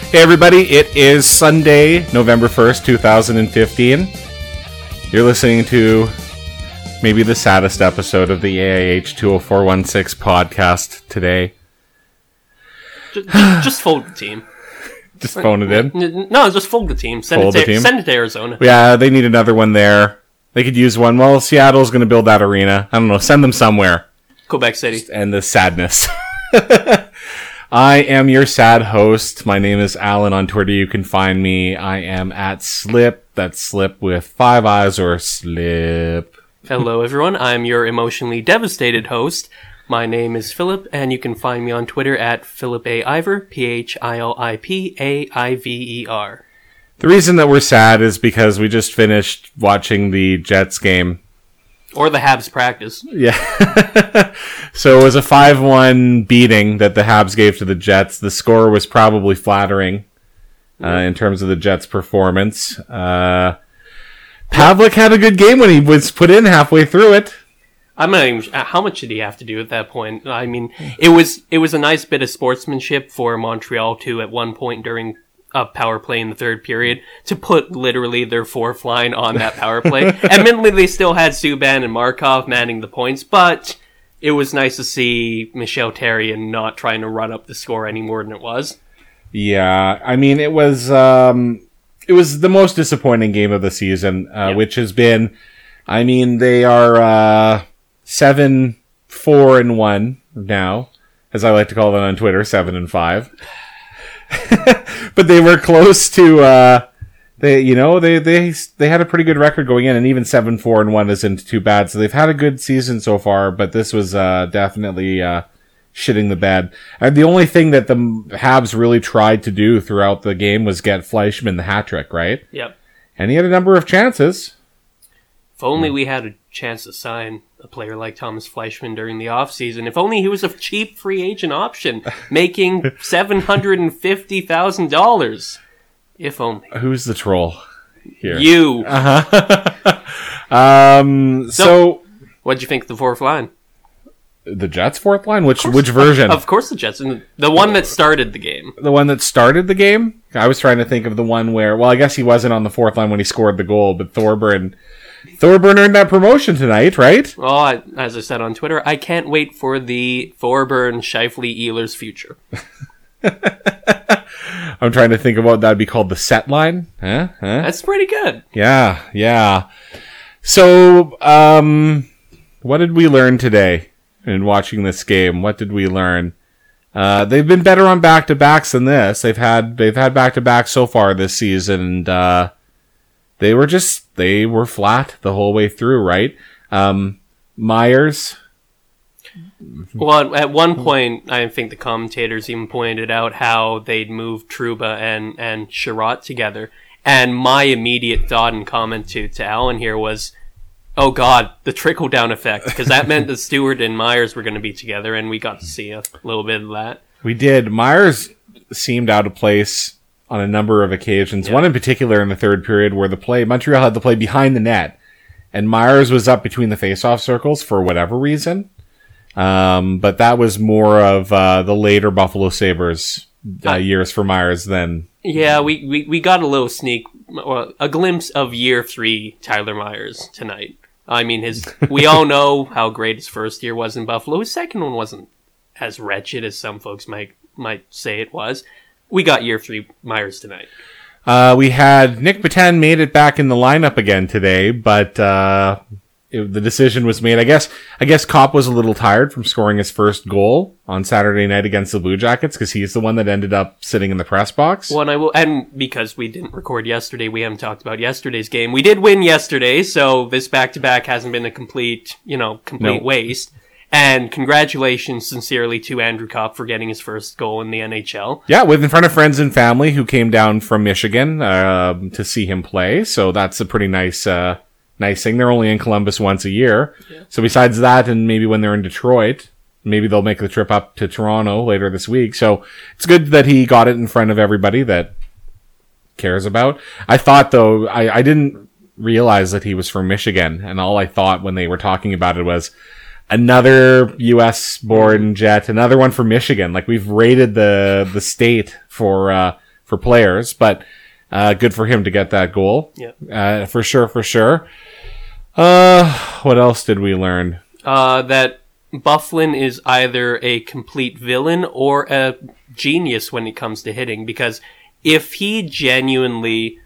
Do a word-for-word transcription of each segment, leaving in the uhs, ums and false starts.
Hey everybody, it is Sunday, November first, twenty fifteen. You're listening to maybe the saddest episode of the A I H two oh four one six podcast today. Just, just, just fold the team. Just phone it in? No, just fold the team. Send, fold it, to, the team. send it to Arizona. Yeah, they need another one there. They could use one. Well, Seattle's going to build that arena. I don't know, send them somewhere. Quebec City. Just end the sadness. I am your sad host. My name is Alan. On Twitter, you can find me. I am at Slip. That's Slip with five eyes or Slip. Hello, everyone. I'm your emotionally devastated host. My name is Philip, and you can find me on Twitter at Philip A. Ivor, P H I L I P A I V E R. The reason that we're sad is because we just finished watching the Jets game. Or the Habs practice. Yeah. So it was a five one beating that the Habs gave to the Jets. The score was probably flattering uh, in terms of the Jets' performance. Uh, Pavlik had a good game when he was put in halfway through it. I'm not even, how much did he have to do at that point? I mean, it was it was a nice bit of sportsmanship for Montreal to, at one point during a power play in the third period, to put literally their fourth line on that power play. Admittedly, they still had Subban and Markov manning the points, but it was nice to see Michel Therrien not trying to run up the score any more than it was. Yeah, I mean, it was um, it was the most disappointing game of the season, uh, yep. which has been, I mean, they are uh, seven, four, and one now, as I like to call them on Twitter, seven and five. But they were close to, uh, they, you know, they, they, they had a pretty good record going in, and even seven, four, and one isn't too bad. So they've had a good season so far, but this was, uh, definitely, uh, shitting the bed. And the only thing that the Habs really tried to do throughout the game was get Fleischmann the hat trick, right? Yep. And he had a number of chances. If only we had a chance to sign a player like Thomas Fleischmann during the offseason. If only he was a cheap free agent option, making seven hundred fifty thousand dollars. If only. Who's the troll here? You. Uh-huh. um, so, so, what'd you think of the fourth line? The Jets' fourth line? Which which version? Of course the Jets. The one that started the game. The one that started the game? I was trying to think of the one where, well, I guess he wasn't on the fourth line when he scored the goal, but Thorburn... Thorburn earned that promotion tonight, right? Well, I, as I said on Twitter, I can't wait for the Thorburn, Scheifele, Ehlers future. I'm trying to think of what that'd be called, the set line. Huh? Huh? That's pretty good. Yeah, yeah. So, um, what did we learn today in watching this game? What did we learn? Uh, they've been better on back-to-backs than this. They've had they've had back-to-backs so far this season, and uh, they were just they were flat the whole way through, right? Um, Myers. Well, at one point, I think the commentators even pointed out how they'd moved Trouba and and Sherratt together, and my immediate thought and comment to to Alan here was, oh God, the trickle down effect, because that meant that Stewart and Myers were going to be together, and we got to see a little bit of that. We did. Myers seemed out of place on a number of occasions. Yeah. One in particular in the third period where the play, Montreal had the play behind the net, and Myers was up between the face-off circles for whatever reason. Um, but that was more of uh, the later Buffalo Sabres uh, years for Myers than... Yeah, we, we, we got a little sneak, well, a glimpse of year three Tyler Myers tonight. I mean, his we all know how great his first year was in Buffalo. His second one wasn't as wretched as some folks might might say it was. We got year three Myers tonight. Uh, we had Nick Petan made it back in the lineup again today, but uh, it, the decision was made. I guess I guess Kopp was a little tired from scoring his first goal on Saturday night against the Blue Jackets because he's the one that ended up sitting in the press box. Well, and, I will, and because we didn't record yesterday, we haven't talked about yesterday's game. We did win yesterday, so this back-to-back hasn't been a complete, you know, complete no. waste. And congratulations sincerely to Andrew Kopp for getting his first goal in the N H L. Yeah, with in front of friends and family who came down from Michigan uh, to see him play. So that's a pretty nice uh, nice thing. They're only in Columbus once a year. Yeah. So besides that, and maybe when they're in Detroit, maybe they'll make the trip up to Toronto later this week. So it's good that he got it in front of everybody that cares about. I thought, though, I, I didn't realize that he was from Michigan. And all I thought when they were talking about it was... another U S born Jet, another one from Michigan. Like, we've rated the the state for uh, for players, but uh, good for him to get that goal. Yeah. Uh, for sure, for sure. Uh, what else did we learn? Uh, that Byfuglien is either a complete villain or a genius when it comes to hitting, because if he genuinely...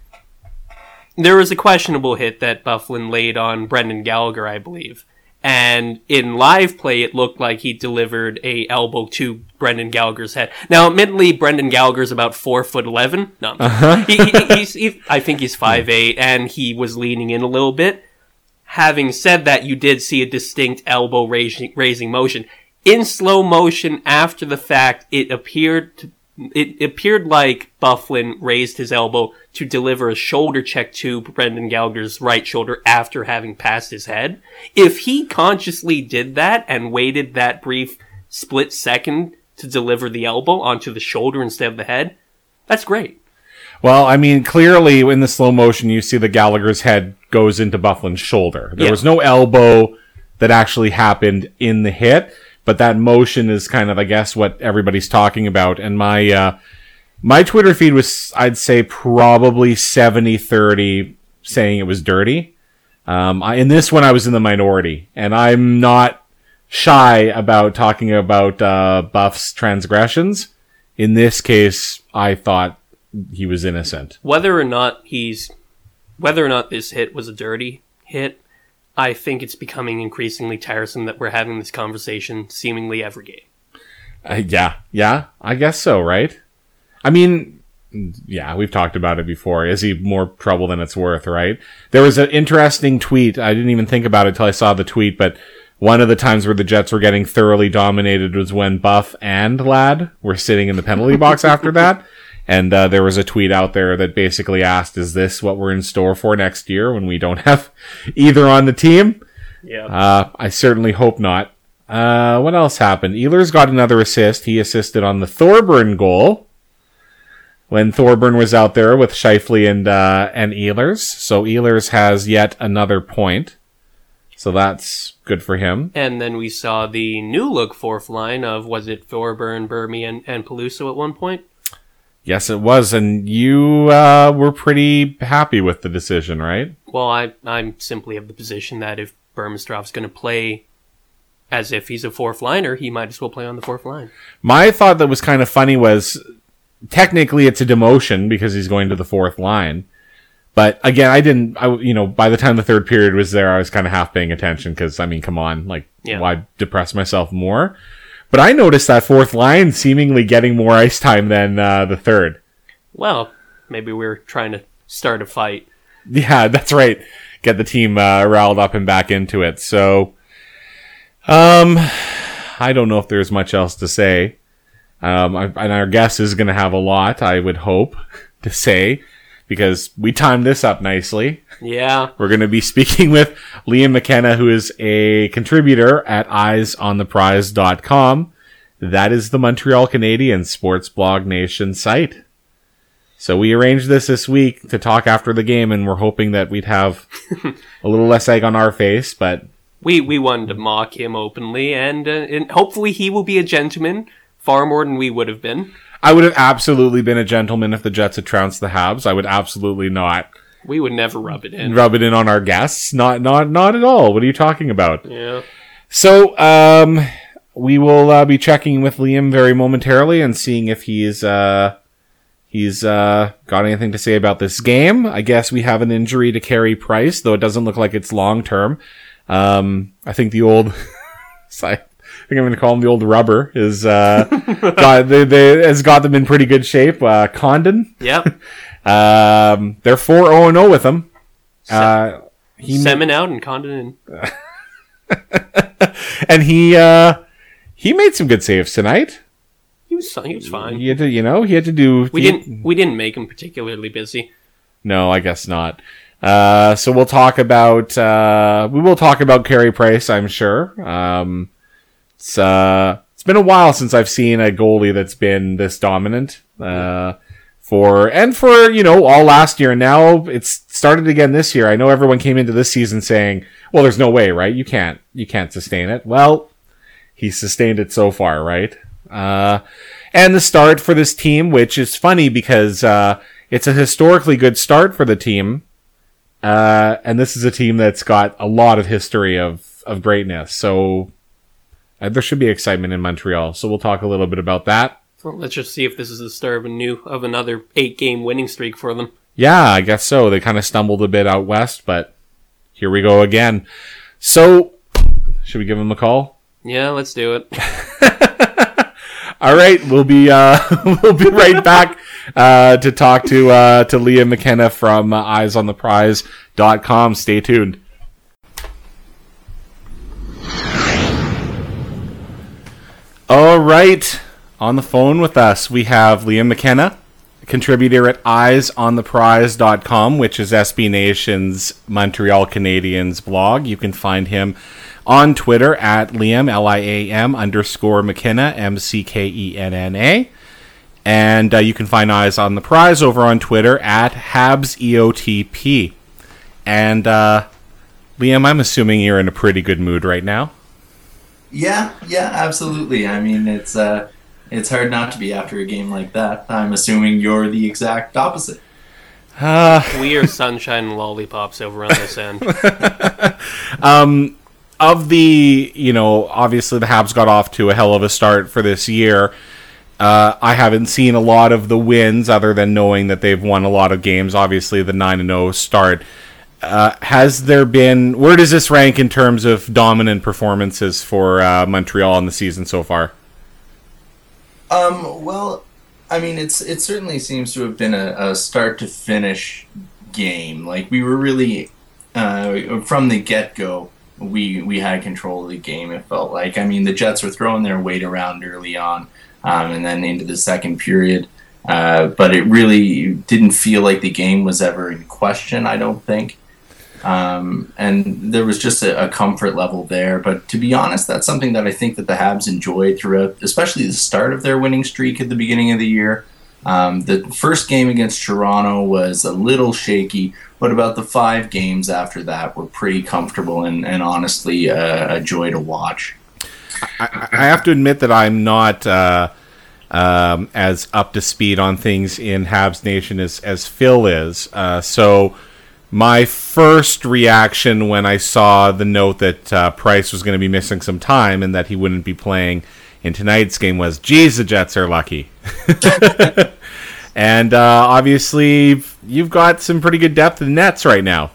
There was a questionable hit that Byfuglien laid on Brendan Gallagher, I believe. And in live play, it looked like he delivered a elbow to Brendan Gallagher's head. Now, admittedly, Brendan Gallagher's about four foot eleven. No, uh-huh. he, he, he's, he, I think he's five eight, and he was leaning in a little bit. Having said that, you did see a distinct elbow raising, raising motion in slow motion. After the fact, it appeared to, it appeared like Byfuglien raised his elbow to deliver a shoulder check to Brendan Gallagher's right shoulder after having passed his head. If he consciously did that and waited that brief split second to deliver the elbow onto the shoulder instead of the head, that's great. Well, I mean, clearly in the slow motion, you see the Gallagher's head goes into Byfuglien's shoulder. There yeah. was no elbow that actually happened in the hit, but that motion is kind of, I guess, what everybody's talking about. And my, uh, My Twitter feed was, I'd say, probably seventy thirty saying it was dirty. Um, I, in this one, I was in the minority. And I'm not shy about talking about uh, Buff's transgressions. In this case, I thought he was innocent. Whether or not he's... Whether or not this hit was a dirty hit, I think it's becoming increasingly tiresome that we're having this conversation seemingly every game. Uh, yeah, yeah, I guess so, right? I mean, yeah, we've talked about it before. Is he more trouble than it's worth, right? There was an interesting tweet. I didn't even think about it till I saw the tweet, but one of the times where the Jets were getting thoroughly dominated was when Buff and Ladd were sitting in the penalty box after that. And uh, there was a tweet out there that basically asked, is this what we're in store for next year when we don't have either on the team? Yeah. Uh, I certainly hope not. Uh, what else happened? Ehlers got another assist. He assisted on the Thorburn goal when Thorburn was out there with Scheifele and uh, and Ehlers. So Ehlers has yet another point. So that's good for him. And then we saw the new look fourth line of, was it Thorburn, Burmy, and, and Peluso at one point? Yes, it was. And you uh, were pretty happy with the decision, right? Well, I I'm simply of the position that if Burmistrov's going to play as if he's a fourth liner, he might as well play on the fourth line. My thought that was kind of funny was, technically it's a demotion because he's going to the fourth line. But again, I didn't, I, you know, by the time the third period was there, I was kind of half paying attention because, I mean, come on, like, yeah. Why depress myself more? But I noticed that fourth line seemingly getting more ice time than uh, the third. Well, maybe we're trying to start a fight. Yeah, that's right. Get the team uh, riled up and back into it. So, um, I don't know if there's much else to say. Um, I, and our guest is going to have a lot, I would hope, to say, because we timed this up nicely. Yeah. We're going to be speaking with Liam McKenna, who is a contributor at eyes on the prize dot com. That is the Montreal Canadiens Sports Blog Nation site. So we arranged this this week to talk after the game, and we're hoping that we'd have a little less egg on our face, but... We we wanted to mock him openly, and, uh, and hopefully he will be a gentleman, far more than we would have been. I would have absolutely been a gentleman if the Jets had trounced the Habs. I would absolutely not. We would never rub it in. Rub it in on our guests. Not not, not at all. What are you talking about? Yeah. So, um, we will uh, be checking with Liam very momentarily and seeing if he's... Uh, He's uh, got anything to say about this game. I guess we have an injury to Carey Price, though it doesn't look like it's long-term. Um, I think the old... I think I'm going to call him the old rubber. Is uh, got, they, they, has got them in pretty good shape. Uh, Condon. Yep. um, they're four oh and oh with him. Uh, he Semen ma- out and Condon in. And he, uh, he made some good saves tonight. He was he was fine. He had to, you know, he had to do. We didn't we didn't make him particularly busy. No, I guess not. Uh, so we'll talk about uh, we will talk about Carey Price, I'm sure. Um, it's uh, it's been a while since I've seen a goalie that's been this dominant. Uh, for and for you know all last year. Now it's started again this year. I know everyone came into this season saying, "Well, there's no way, right? You can't you can't sustain it." Well, he sustained it so far, right? Uh, and the start for this team, which is funny because uh, it's a historically good start for the team. Uh, and this is a team that's got a lot of history of, of greatness. So uh, there should be excitement in Montreal. So we'll talk a little bit about that. Well, let's just see if this is the start of a new of another eight-game winning streak for them. Yeah, I guess so. They kind of stumbled a bit out west, but here we go again. So, should we give them a call? Yeah, let's do it. All right, we'll be uh, we'll be right back uh, to talk to uh, to Liam McKenna from uh, eyes on the prize dot com. Stay tuned. All right. On the phone with us, we have Liam McKenna, contributor at eyes on the prize dot com, which is S B Nation's Montreal Canadiens blog. You can find him on Twitter at Liam, L I A M underscore McKenna, M C K E N N A. And uh, you can find Eyes on the Prize over on Twitter at Habs E O T P. And uh, Liam, I'm assuming you're in a pretty good mood right now. Yeah, yeah, absolutely. I mean, it's... Uh... It's hard not to be after a game like that. I'm assuming you're the exact opposite. Uh, we are sunshine and lollipops over on this end. um, of the, you know, obviously the Habs got off to a hell of a start for this year. Uh, I haven't seen a lot of the wins other than knowing that they've won a lot of games. Obviously, the nine and oh start. Uh, has there been... Where does this rank in terms of dominant performances for uh, Montreal in the season so far? Um, well, I mean, it's it certainly seems to have been a, a start-to-finish game. Like, we were really, uh, from the get-go, we, we had control of the game, it felt like. I mean, the Jets were throwing their weight around early on, um, and then into the second period. Uh, but it really didn't feel like the game was ever in question, I don't think. Um, and there was just a, a comfort level there. But to be honest, that's something that I think that the Habs enjoyed throughout, especially the start of their winning streak at the beginning of the year. Um, the first game against Toronto was a little shaky, but about the five games after that were pretty comfortable and, and honestly uh, a joy to watch. I, I have to admit that I'm not uh, um, as up to speed on things in Habs Nation as, as Phil is. Uh, so... My first reaction when I saw the note that uh, Price was going to be missing some time and that he wouldn't be playing in tonight's game was, geez, the Jets are lucky. And uh, obviously, you've got some pretty good depth in nets right now.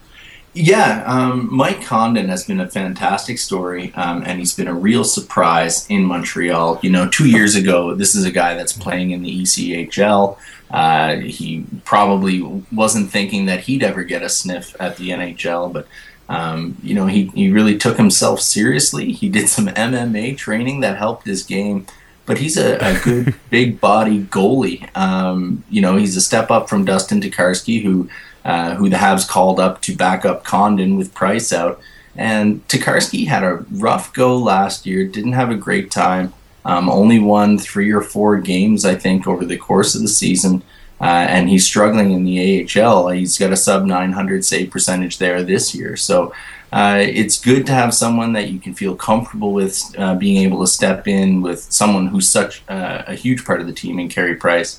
Yeah, um, Mike Condon has been a fantastic story, um, and he's been a real surprise in Montreal. You know, two years ago, this is a guy that's playing in the E C H L. Uh, he probably wasn't thinking that he'd ever get a sniff at the N H L, but, um, you know, he, he really took himself seriously. He did some M M A training that helped his game, but he's a, a good, big-body goalie. Um, you know, he's a step up from Dustin Tokarski, who uh, who the Habs called up to back up Condon with Price out. And Tokarski had a rough go last year, didn't have a great time. Um, only won three or four games, I think, over the course of the season, uh, and he's struggling in the A H L. He's got a sub nine hundred save percentage there this year. So uh, it's good to have someone that you can feel comfortable with uh, being able to step in with someone who's such uh, a huge part of the team in Carey Price.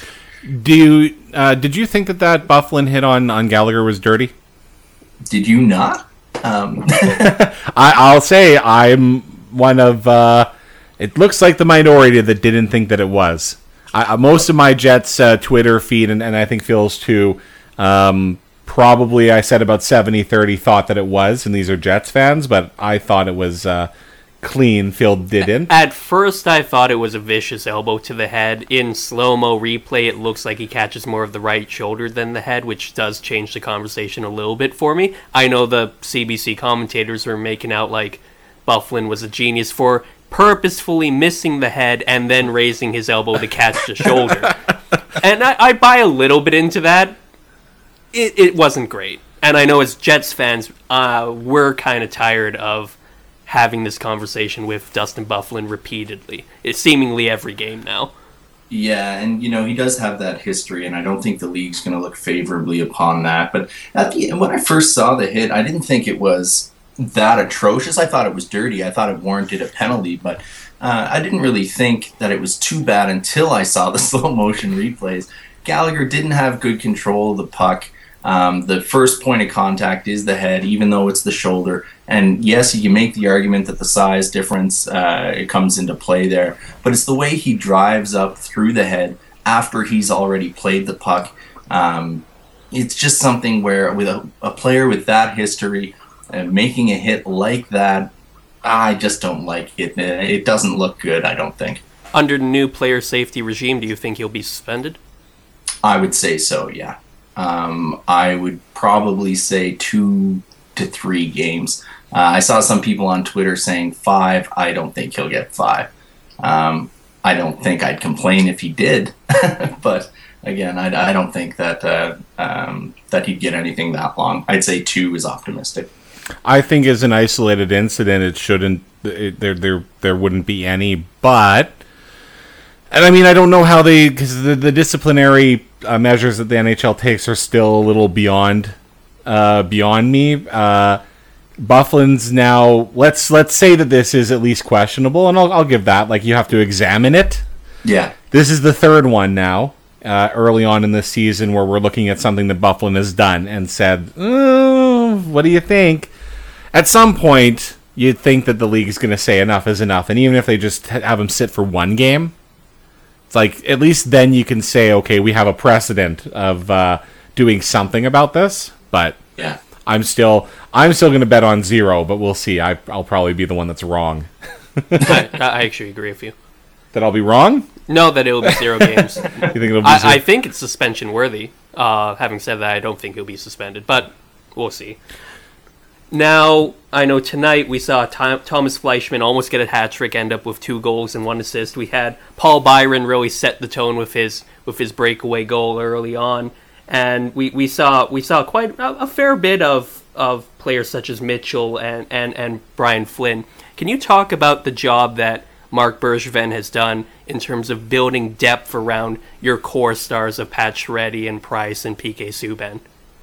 Do you, uh, did you think that that Byfuglien hit on, on Gallagher was dirty? Did you not? Um. I, I'll say I'm one of... Uh, It looks like the minority that didn't think that it was. I, most of my Jets uh, Twitter feed, and, and I think Phil's too, um, probably I said about seventy thirty thought that it was, and these are Jets fans, but I thought it was uh, clean. Phil didn't. At first, I thought it was a vicious elbow to the head. In slow-mo replay, it looks like he catches more of the right shoulder than the head, which does change the conversation a little bit for me. I know the C B C commentators were making out like Byfuglien was a genius for purposefully missing the head and then raising his elbow to catch the shoulder. And I, I buy a little bit into that. It, it wasn't great. And I know as Jets fans, uh, we're kind of tired of having this conversation with Dustin Byfuglien repeatedly. It's seemingly every game now. Yeah, and, you know, he does have that history, and I don't think the league's going to look favorably upon that. But at the, when I first saw the hit, I didn't think it was that atrocious. I thought it was dirty. I thought it warranted a penalty, but uh, I didn't really think that it was too bad until I saw the slow motion replays. Gallagher didn't have good control of the puck. Um, the first point of contact is the head, even though it's the shoulder. And yes, you can make the argument that the size difference uh, it comes into play there, but it's the way he drives up through the head after he's already played the puck. Um, it's just something where with a, a player with that history, uh, making a hit like that, I just don't like it. It doesn't look good, I don't think. Under the new player safety regime, do you think he'll be suspended? I would say so, yeah. Um, I would probably say two to three games. Uh, I saw some people on Twitter saying five. I don't think he'll get five. Um, I don't think I'd complain if he did, but again, I, I don't think that uh, um, that he'd get anything that long. I'd say two is optimistic. I think as an isolated incident, it shouldn't. It, there, there, there wouldn't be any. But, and I mean, I don't know how they, because the, the disciplinary uh, measures that the N H L takes are still a little beyond, uh, beyond me. Uh, Byfuglien's now. Let's let's say that this is at least questionable, and I'll I'll give that. Like, you have to examine it. Yeah. This is the third one now. Uh, early on in the season, where we're looking at something that Byfuglien has done and said, oh, "What do you think?" At some point, you'd think that the league is going to say enough is enough, and even if they just have him sit for one game, it's like at least then you can say, "Okay, we have a precedent of uh, doing something about this." But yeah, I'm still I'm still going to bet on zero, but we'll see. I, I'll probably be the one that's wrong. I, I actually agree with you. That I'll be wrong? No, that it'll be zero games. You think it'll be I, zero? I think it's suspension worthy. Uh, having said that, I don't think he'll be suspended, but we'll see. Now, I know tonight we saw Tom, Thomas Fleischmann almost get a hat trick, end up with two goals and one assist. We had Paul Byron really set the tone with his with his breakaway goal early on, and we, we saw we saw quite a, a fair bit of, of players such as Mitchell and, and, and Brian Flynn. Can you talk about the job that Marc Bergevin has done in terms of building depth around your core stars of Pat Chiarelli and Price and P K Subban?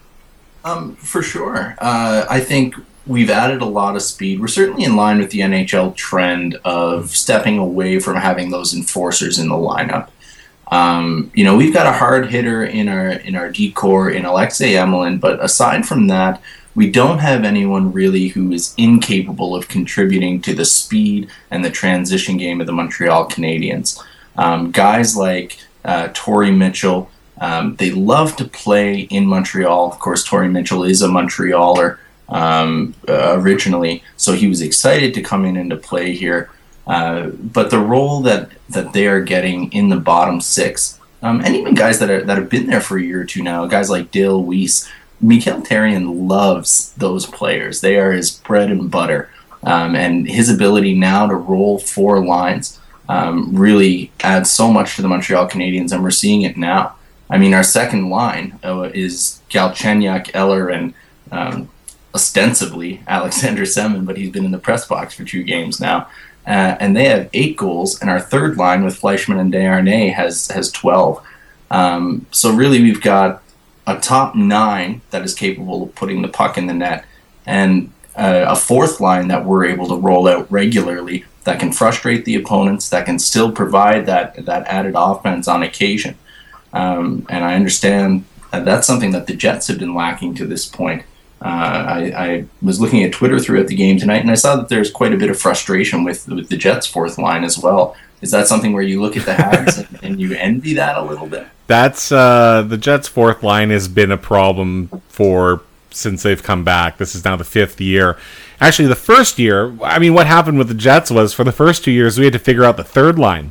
Um, for sure. Uh, I think we've added a lot of speed. We're certainly in line with the N H L trend of stepping away from having those enforcers in the lineup. Um, you know, we've got a hard hitter in our in our D-core in Alexei Emelin, but aside from that, we don't have anyone really who is incapable of contributing to the speed and the transition game of the Montreal Canadiens. Um, guys like uh, Torrey Mitchell, um, they love to play in Montreal. Of course, Torrey Mitchell is a Montrealer um, uh, originally, so he was excited to come in and to play here. Uh, but the role that, that they are getting in the bottom six, um, and even guys that are, that have been there for a year or two now, guys like Dale Weiss, Mikael Therrien loves those players. They are his bread and butter. Um, and his ability now to roll four lines um, really adds so much to the Montreal Canadiens, and we're seeing it now. I mean, our second line uh, is Galchenyuk, Eller, and um, ostensibly Alexander Semin, but he's been in the press box for two games now. Uh, and they have eight goals, and our third line with Fleischmann and Desharnais has, has twelve. Um, so really we've got a top nine that is capable of putting the puck in the net, and uh, a fourth line that we're able to roll out regularly that can frustrate the opponents, that can still provide that that added offense on occasion. Um, and I understand that that's something that the Jets have been lacking to this point. Uh, I, I was looking at Twitter throughout the game tonight, and I saw that there's quite a bit of frustration with, with the Jets' fourth line as well. Is that something where you look at the Habs and, and you envy that a little bit? That's uh, the Jets' fourth line has been a problem for since they've come back. This is now the fifth year. Actually, the first year, I mean, what happened with the Jets was for the first two years we had to figure out the third line.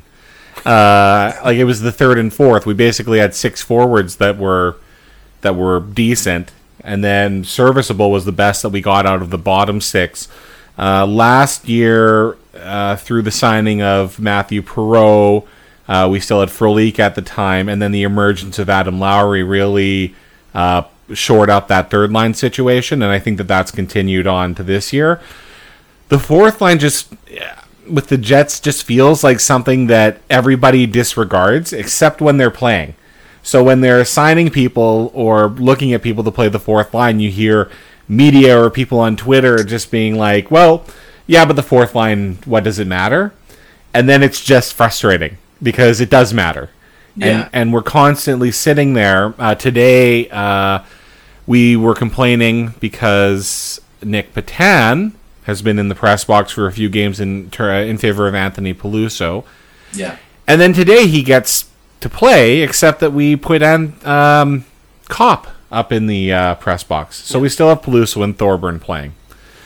Uh, like it was the third and fourth. We basically had six forwards that were that were decent, and then serviceable was the best that we got out of the bottom six. Uh, last year, uh, through the signing of Matthew Perreault, uh, we still had Frolik at the time, and then the emergence of Adam Lowry really uh, shored up that third line situation, and I think that that's continued on to this year. The fourth line just, with the Jets, just feels like something that everybody disregards, except when they're playing. So when they're signing people or looking at people to play the fourth line, you hear media or people on Twitter just being like, well, yeah, but the fourth line, what does it matter? and then it's just frustrating because it does matter. Yeah. And, and we're constantly sitting there. Uh, today, uh, we were complaining because Nick Patan has been in the press box for a few games in in favor of Anthony Peluso. Yeah. And then today he gets to play, except that we put an, um, Kopp up in the uh, press box. So yeah. we still have Peluso and Thorburn playing.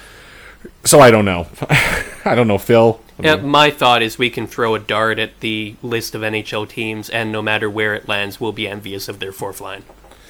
So I don't know. I don't know, Phil. Yeah, my thought is we can throw a dart at the list of N H L teams, and no matter where it lands, we'll be envious of their fourth line.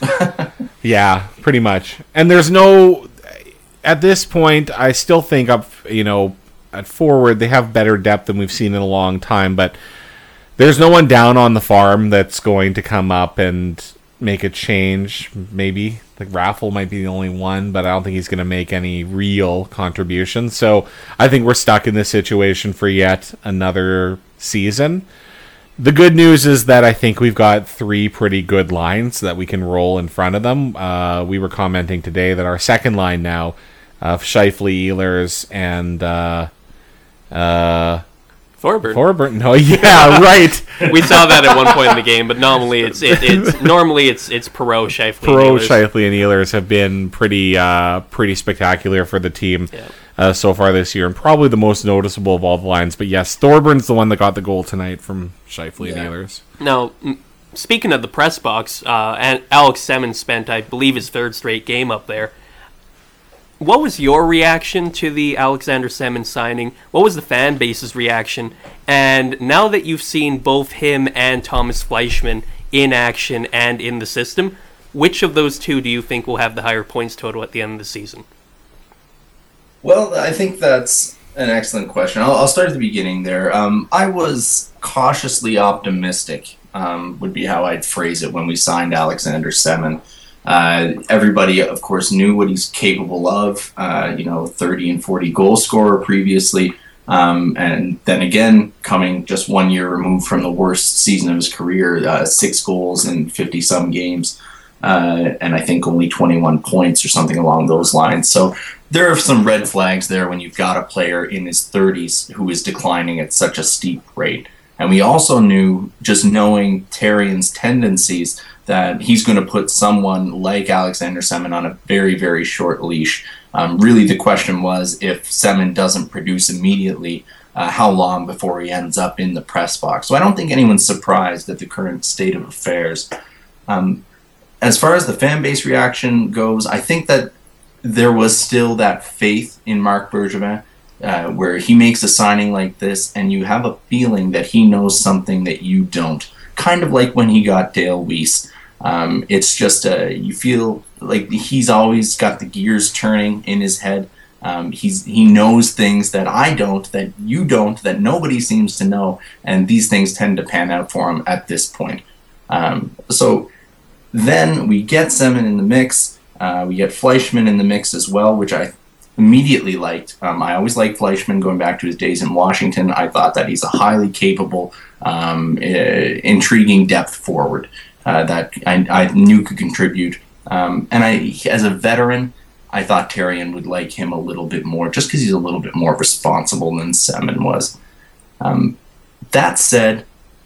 Yeah, pretty much. And there's no... At this point, I still think up, you know, at forward, they have better depth than we've seen in a long time, but there's no one down on the farm that's going to come up and make a change. Maybe like Raffle might be the only one, but I don't think he's going to make any real contribution. So I think we're stuck in this situation for yet another season. The good news is that I think we've got three pretty good lines that we can roll in front of them. Uh, we were commenting today that our second line now of Scheifele, Ehlers, and uh, uh, Thorburn. Thorburn. No, yeah, right. We saw that at one point in the game, but normally it's it, it's normally it's it's Perreault, Scheifele, Perreault, Scheifele, and Ehlers have been pretty uh, pretty spectacular for the team. Yeah. Uh, so far this year, and probably the most noticeable of all the lines. But yes, Thorburn's the one that got the goal tonight from Scheifele yeah. and Ehlers. Now, speaking of the press box, uh, and Alex Semin spent, I believe, his third straight game up there. What was your reaction to the Alexander Semin signing? What was the fan base's reaction? And now that you've seen both him and Thomas Fleischmann in action and in the system, which of those two do you think will have the higher points total at the end of the season? Well, I think that's an excellent question. I'll, I'll start at the beginning there. Um, I was cautiously optimistic, um, would be how I'd phrase it, when we signed Alexander Semin. Uh, everybody, of course, knew what he's capable of, uh, you know, thirty and forty goal scorer previously. Um, and then again, coming just one year removed from the worst season of his career, uh, six goals in fifty-some games. Uh, and I think only twenty-one points or something along those lines. So there are some red flags there when you've got a player in his thirties who is declining at such a steep rate. And we also knew, just knowing Therrien's tendencies, that he's going to put someone like Alexander Semin on a very, very short leash. Um, really, the question was, if Semin doesn't produce immediately, uh, how long before he ends up in the press box? So I don't think anyone's surprised at the current state of affairs. Um, As far as the fan base reaction goes, I think that there was still that faith in Marc Bergevin, uh, where he makes a signing like this and you have a feeling that he knows something that you don't. Kind of like when he got Dale Weiss. Um, it's just, uh, you feel like he's always got the gears turning in his head. Um, he's he knows things that I don't, that you don't, that nobody seems to know, and these things tend to pan out for him at this point. Um, so... Then we get Semin in the mix. Uh, we get Fleischmann in the mix as well, which I immediately liked. Um, I always liked Fleischmann going back to his days in Washington. I thought that he's a highly capable, um, uh, intriguing depth forward uh, that I, I knew could contribute. Um, and I, as a veteran, I thought Therrien would like him a little bit more, just because he's a little bit more responsible than Semin was. Um, that said,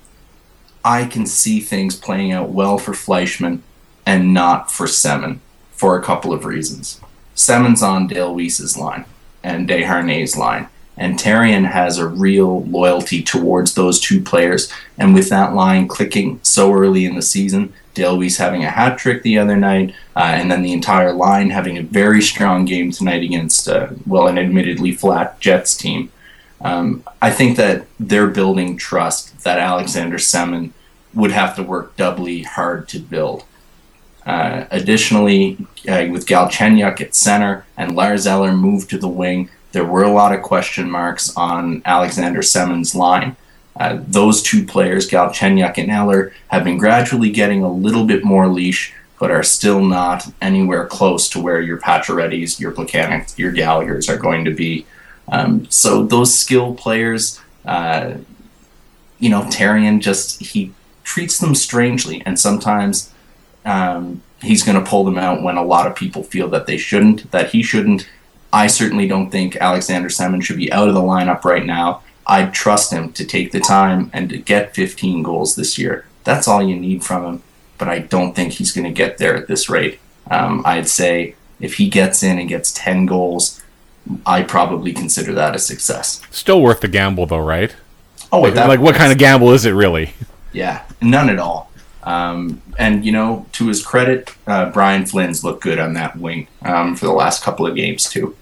I can see things playing out well for Fleischmann and not for Semin for a couple of reasons. Semin's on Dale Weiss's line and Desharnais' line, and Therrien has a real loyalty towards those two players. And with that line clicking so early in the season, Dale Weiss having a hat trick the other night, uh, and then the entire line having a very strong game tonight against, uh, well, an admittedly flat Jets team. Um, I think that they're building trust that Alexander Semin would have to work doubly hard to build. Uh, additionally, uh, with Galchenyuk at center and Lars Eller moved to the wing, there were a lot of question marks on Alexander Semin's line. Uh, those two players, Galchenyuk and Eller, have been gradually getting a little bit more leash, but are still not anywhere close to where your Pacioretty's, your Plekanec, your Gallaghers are going to be. Um, so those skill players, uh, you know, Therrien just, he treats them strangely, and sometimes um, he's going to pull them out when a lot of people feel that they shouldn't, that he shouldn't. I certainly don't think Alexander Semin should be out of the lineup right now. I'd trust him to take the time and to get fifteen goals this year. That's all you need from him, but I don't think he's going to get there at this rate. Um, I'd say if he gets in and gets ten goals, I probably consider that a success. Still worth the gamble, though, right? Oh, like, like what kind of gamble is it really? Yeah, none at all. Um, and, you know, to his credit, uh, Brian Flynn's looked good on that wing um, for the last couple of games, too.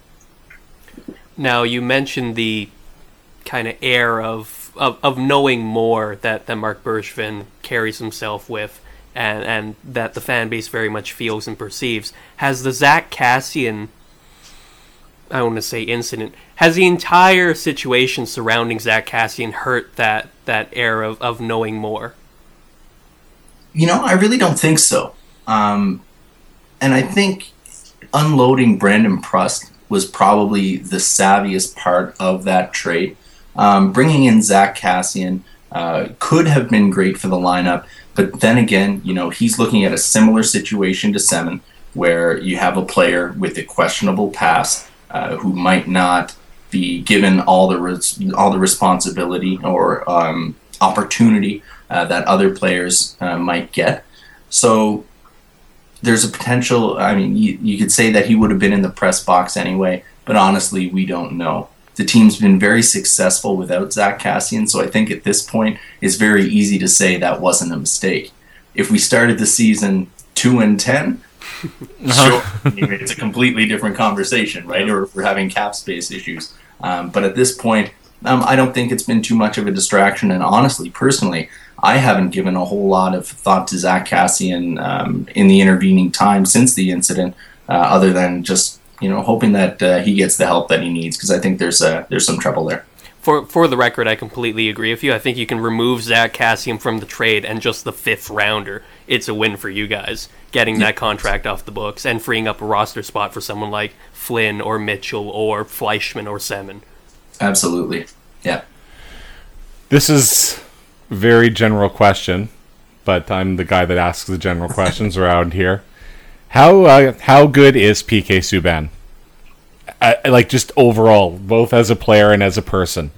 Now, you mentioned the kind of air of, of, of knowing more that, that Marc Bergevin carries himself with, and, and that the fan base very much feels and perceives. Has the Zack Kassian, I don't want to say incident, has the entire situation surrounding Zack Kassian hurt that, that air of, of knowing more? You know, I really don't think so. Um, and I think unloading Brandon Prust was probably the savviest part of that trade. Um, bringing in Zack Kassian uh, could have been great for the lineup, but then again, you know, he's looking at a similar situation to Semin, where you have a player with a questionable past uh, who might not be given all the res- all the responsibility or um, opportunity uh, that other players uh, might get. So there's a potential. I mean, you, you could say that he would have been in the press box anyway, but honestly, we don't know. The team's been very successful without Zack Kassian, so I think at this point it's very easy to say that wasn't a mistake. If we started the season two and ten, sure, it's a completely different conversation, right? Or if we're having cap space issues. Um, but at this point, um, I don't think it's been too much of a distraction. And honestly, personally, I haven't given a whole lot of thought to Zack Kassian um, in the intervening time since the incident, uh, other than just, you know, hoping that uh, he gets the help that he needs, because I think there's uh, there's some trouble there. For for the record, I completely agree with you. I think you can remove Zack Kassian from the trade and just the fifth rounder. It's a win for you guys, getting that contract off the books and freeing up a roster spot for someone like Flynn or Mitchell or Fleischmann or Semin. Absolutely. Yeah. This is a very general question, but I'm the guy that asks the general questions around here. How uh, how good is P K Subban? I, like just overall, both as a player and as a person.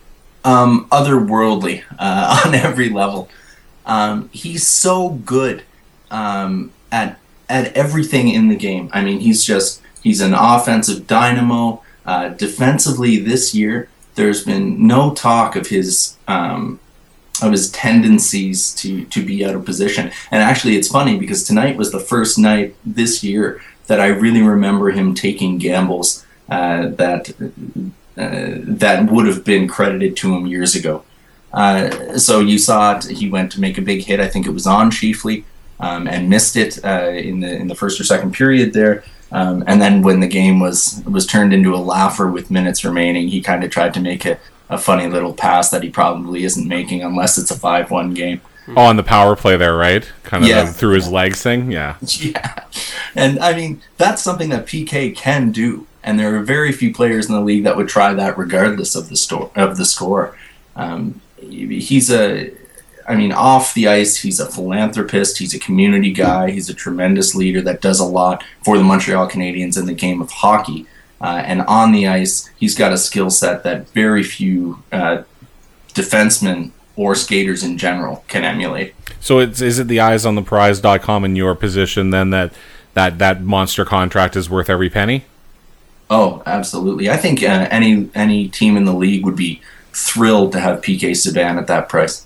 Um, otherworldly uh, on every level. Um, he's so good um, at at everything in the game. I mean, he's just he's an offensive dynamo. Uh, defensively, this year there's been no talk of his um, of his tendencies to to be out of position. And actually, it's funny because tonight was the first night this year that I really remember him taking gambles uh, that uh, that would have been credited to him years ago. Uh, so you saw it. He went to make a big hit. I think it was on Scheifele, um, and missed it uh, in the in the first or second period there. Um, and then when the game was was turned into a laugher with minutes remaining, he kind of tried to make a, a funny little pass that he probably isn't making unless it's a five one game. Oh, on the power play there, right? Kind of Yeah. the, through his legs thing, yeah. Yeah, and I mean that's something that P K can do, and there are very few players in the league that would try that, regardless of the store of the score. Um, he's a, I mean, off the ice, he's a philanthropist. He's a community guy. He's a tremendous leader that does a lot for the Montreal Canadiens in the game of hockey. Uh, and on the ice, he's got a skill set that very few uh, defensemen or skaters in general can emulate. So it's, is it the eyes on the prize dot com in your position then that, that that monster contract is worth every penny? Oh, absolutely. I think uh, any any team in the league would be thrilled to have P K Subban at that price.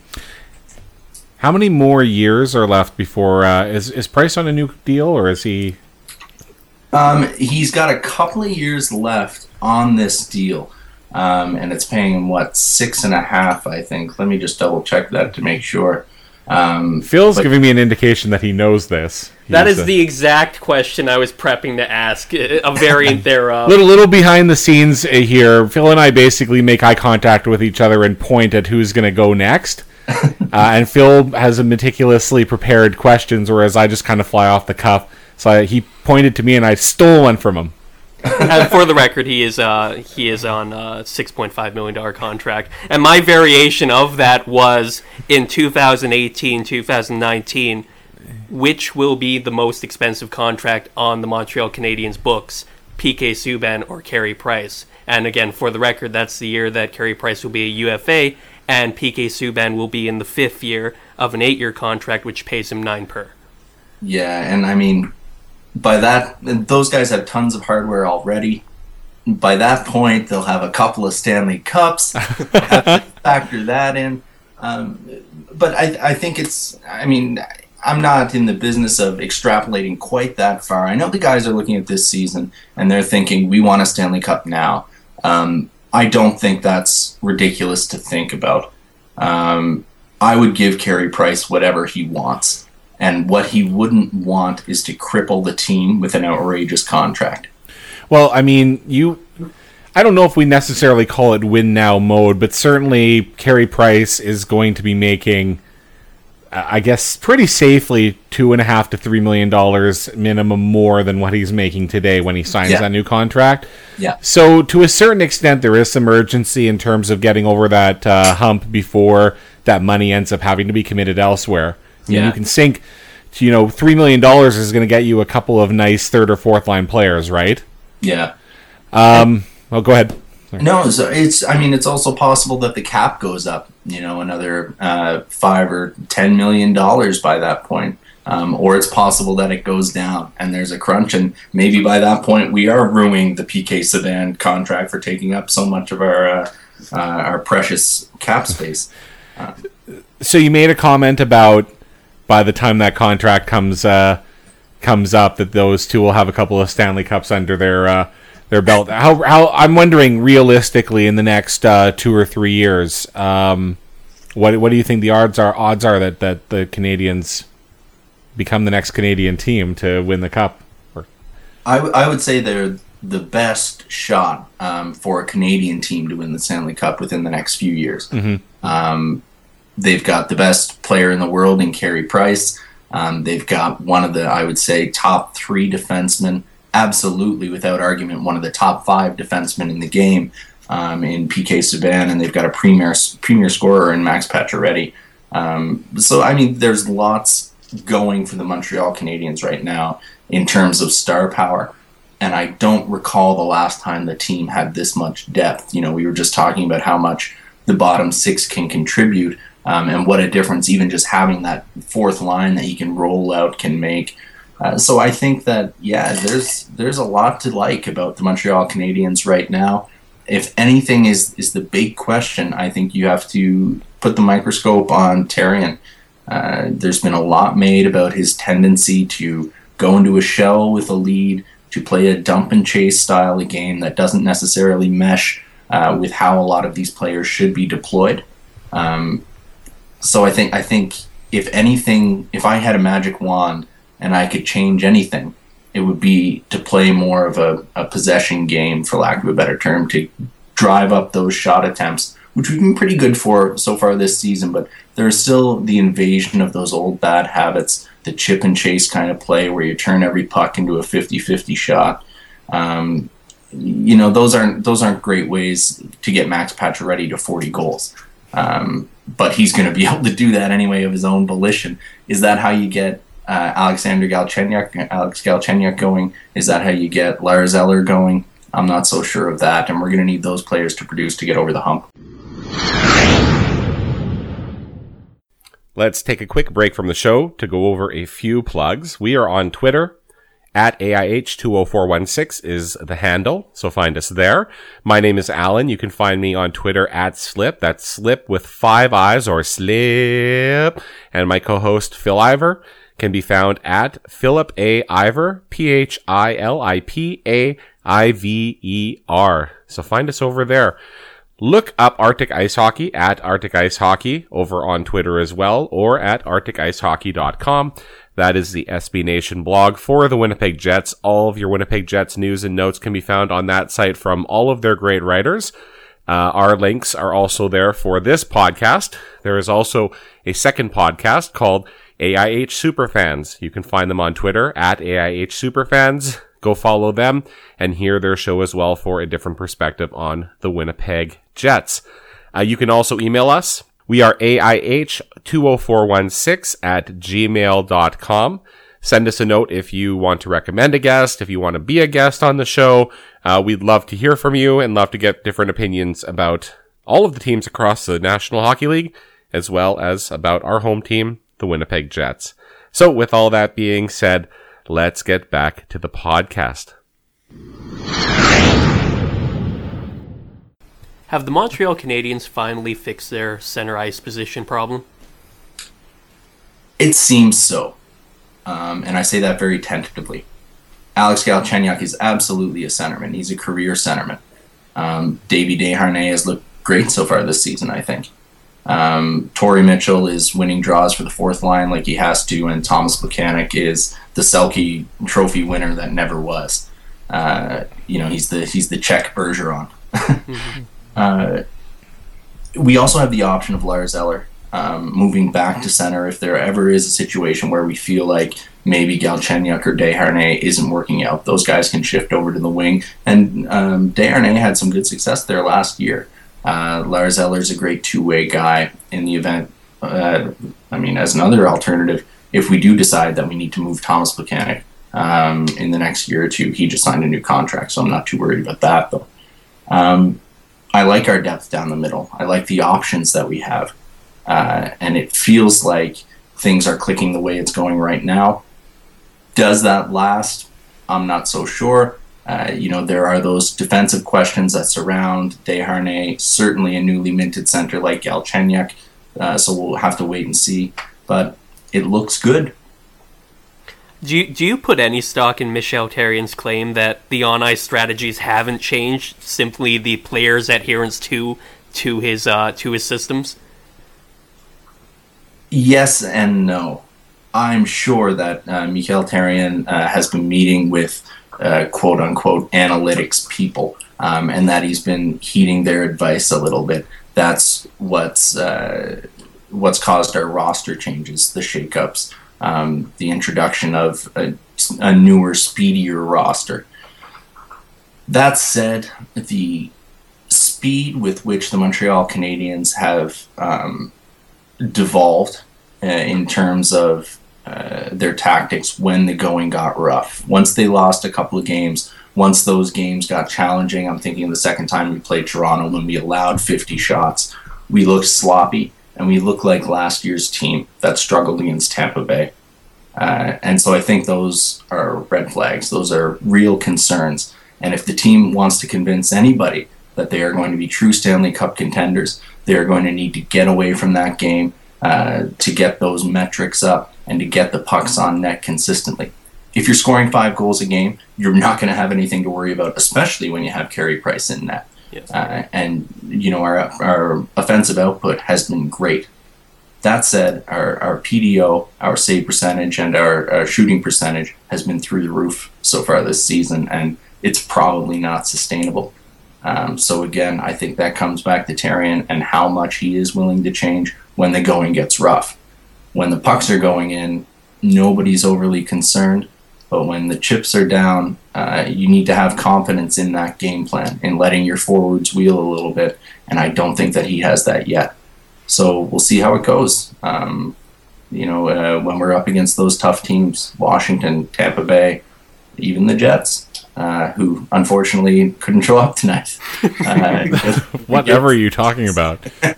How many more years are left before uh, is is Price on a new deal, or is he? Um, he's got a couple of years left on this deal, um, and it's paying him what six and a half, I think. Let me just double check that to make sure. Um, Phil's but- giving me an indication that he knows this. That He's, is uh, the exact question I was prepping to ask, a variant thereof. little little behind the scenes uh, here. Phil and I basically make eye contact with each other and point at who's going to go next. uh, and Phil has a meticulously prepared questions, whereas I just kind of fly off the cuff. So I, he pointed to me, and I stole one from him. And for the record, he is uh, he is on a six point five million dollars contract. And my variation of that was in two thousand eighteen, two thousand nineteen, which will be the most expensive contract on the Montreal Canadiens books, P K Subban or Carey Price? And again, for the record, that's the year that Carey Price will be a U F A, and P K Subban will be in the fifth year of an eight-year contract, which pays him nine per. Yeah, and I mean, by that, those guys have tons of hardware already. By that point, they'll have a couple of Stanley Cups. Have to factor that in. Um, but I, I think it's, I mean, I'm not in the business of extrapolating quite that far. I know the guys are looking at this season and they're thinking, we want a Stanley Cup now. Um, I don't think that's ridiculous to think about. Um, I would give Carey Price whatever he wants. And what he wouldn't want is to cripple the team with an outrageous contract. Well, I mean, you... I don't know if we necessarily call it win now mode, but certainly Carey Price is going to be making, I guess, pretty safely two and a half to three million dollars minimum more than what he's making today when he signs Yeah. that new contract. Yeah. So to a certain extent, there is some urgency in terms of getting over that uh, hump before that money ends up having to be committed elsewhere. I mean, Yeah. you can sink, you know, three million dollars is going to get you a couple of nice third or fourth line players, right? Yeah. Um. Well, go ahead. No, so it's. I mean, it's also possible that the cap goes up. You know, another uh, five or ten million dollars by that point, um, or it's possible that it goes down and there's a crunch, and maybe by that point we are ruining the P K Subban contract for taking up so much of our uh, uh, our precious cap space. Uh, So you made a comment about by the time that contract comes uh, comes up that those two will have a couple of Stanley Cups under their uh, their belt. How how I'm wondering realistically in the next uh, two or three years, um, what what do you think the odds are odds are that, that the Canadians become the next Canadian team to win the cup? Or... I, w- I would say they're the best shot um, for a Canadian team to win the Stanley Cup within the next few years. Mm-hmm. Um, they've got the best player in the world in Carey Price. Um, they've got one of the, I would say, top three defensemen, absolutely without argument, one of the top five defensemen in the game um, in P K Subban, and they've got a premier premier scorer in Max Pacioretty. Um, so, I mean, there's lots going for the Montreal Canadiens right now in terms of star power. And I don't recall the last time the team had this much depth. You know, we were just talking about how much the bottom six can contribute um, and what a difference even just having that fourth line that you can roll out can make. Uh, so I think that, yeah, there's there's a lot to like about the Montreal Canadiens right now. If anything is, is the big question, I think you have to put the microscope on Therrien. Uh, there's been a lot made about his tendency to go into a shell with a lead, to play a dump and chase style of game that doesn't necessarily mesh uh, with how a lot of these players should be deployed. Um, so I think I think if anything, if I had a magic wand and I could change anything, it would be to play more of a, a possession game, for lack of a better term, to drive up those shot attempts, which we've been pretty good for so far this season, but there's still the invasion of those old bad habits, the chip and chase kind of play where you turn every puck into a fifty-fifty shot. Um, you know, those aren't those aren't great ways to get Max Pacioretty to forty goals. Um, but he's going to be able to do that anyway of his own volition. Is that how you get uh, Alexander Galchenyuk, Alex Galchenyuk going? Is that how you get Lars Eller going? I'm not so sure of that, and we're going to need those players to produce to get over the hump. Let's take a quick break from the show to go over a few plugs. We are on Twitter. At A I H two oh four one six is the handle, so find us there. My name is Alan. You can find me on Twitter at Slip. That's Slip with five eyes, or Slip. And my co-host Phil Ivor can be found at Philip A. Ivor, P H I L I P A I V E R. So find us over there. Look up Arctic Ice Hockey at Arctic Ice Hockey over on Twitter as well, or at arctic ice hockey dot com. That is the S B Nation blog for the Winnipeg Jets. All of your Winnipeg Jets news and notes can be found on that site from all of their great writers. Uh, our links are also there for this podcast. There is also a second podcast called A I H Superfans. You can find them on Twitter at A I H Superfans. Go follow them and hear their show as well for a different perspective on the Winnipeg Jets. Uh, you can also email us. We are A I H two oh four one six at gmail dot com. Send us a note if you want to recommend a guest, if you want to be a guest on the show. Uh, we'd love to hear from you and love to get different opinions about all of the teams across the National Hockey League, as well as about our home team, the Winnipeg Jets. So with all that being said, let's get back to the podcast. Have the Montreal Canadiens finally fixed their center ice position problem? It seems so. Um, and I say that very tentatively. Alex Galchenyuk is absolutely a centerman. He's a career centerman. Um, Davy Desharnais has looked great so far this season, I think. Um, Torrey Mitchell is winning draws for the fourth line like he has to, and Thomas Plekanec is the Selke Trophy winner that never was. Uh, you know, he's the he's the Czech Bergeron. mm-hmm. uh, we also have the option of Lars Eller um, moving back to center if there ever is a situation where we feel like maybe Galchenyuk or Desharnais isn't working out. Those guys can shift over to the wing, and um, Desharnais had some good success there last year. Uh, Lars Eller's a great two-way guy in the event. Uh, I mean, as another alternative, if we do decide that we need to move Thomas Plekanec um, in the next year or two, he just signed a new contract, so I'm not too worried about that, though. Um, I like our depth down the middle. I like the options that we have, uh, and it feels like things are clicking the way it's going right now. Does that last? I'm not so sure. Uh, you know, there are those defensive questions that surround Desharnais, certainly a newly minted center like Galchenyuk, uh, so we'll have to wait and see. But it looks good. Do you, do you put any stock in Michel Therrien's claim that the on-ice strategies haven't changed, simply the players' adherence to to his uh, to his systems? Yes and no. I'm sure that uh, Michel Therrien uh, has been meeting with Uh, quote-unquote analytics people, um, and that he's been heeding their advice a little bit. That's what's uh, what's caused our roster changes, the shakeups, um, the introduction of a, a newer, speedier roster. That said, the speed with which the Montreal Canadiens have um, devolved uh, in terms of Uh, their tactics when the going got rough. Once they lost a couple of games, once those games got challenging, I'm thinking the second time we played Toronto when we allowed fifty shots, we looked sloppy and we looked like last year's team that struggled against Tampa Bay. Uh, and so I think those are red flags. Those are real concerns. And if the team wants to convince anybody that they are going to be true Stanley Cup contenders, they are going to need to get away from that game uh, to get those metrics up and to get the pucks on net consistently. If you're scoring five goals a game, you're not going to have anything to worry about, especially when you have Carey Price in net. Yes. Uh, and, you know, our our offensive output has been great. That said, our, our P D O, our save percentage, and our, our shooting percentage has been through the roof so far this season, and it's probably not sustainable. Um, so again, I think that comes back to Therrien and how much he is willing to change when the going gets rough. When the pucks are going in, nobody's overly concerned. But when the chips are down, uh, you need to have confidence in that game plan, in letting your forwards wheel a little bit. And I don't think that he has that yet. So we'll see how it goes. Um, you know, uh, when we're up against those tough teams, Washington, Tampa Bay, even the Jets, uh, who unfortunately couldn't show up tonight. Uh, Whatever are you talking about?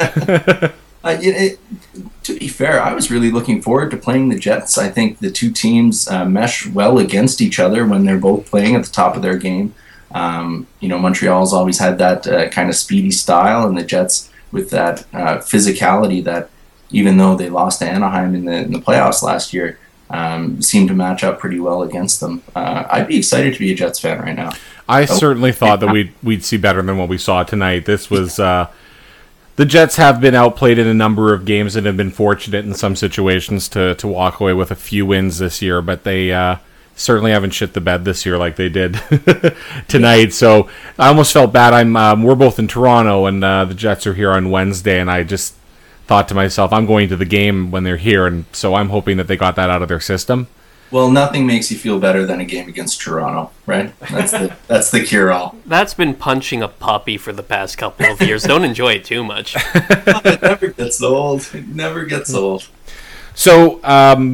Uh, it, it, to be fair, I was really looking forward to playing the Jets. I think the two teams uh, mesh well against each other when they're both playing at the top of their game. Um, you know, Montreal's always had that uh, kind of speedy style, and the Jets with that uh, physicality that, even though they lost to Anaheim in the, in the playoffs last year, um, seemed to match up pretty well against them. Uh, I'd be excited to be a Jets fan right now. I oh. certainly thought that we'd, we'd see better than what we saw tonight. This was... Uh, The Jets have been outplayed in a number of games and have been fortunate in some situations to, to walk away with a few wins this year, but they uh, certainly haven't shit the bed this year like they did tonight. So I almost felt bad. I'm um, we're both in Toronto, and uh, the Jets are here on Wednesday, and I just thought to myself, I'm going to the game when they're here, and so I'm hoping that they got that out of their system. Well, nothing makes you feel better than a game against Toronto, right? That's the that's the cure-all. That's been punching a puppy for the past couple of years. Don't enjoy it too much. It never gets old. It never gets old. So, um,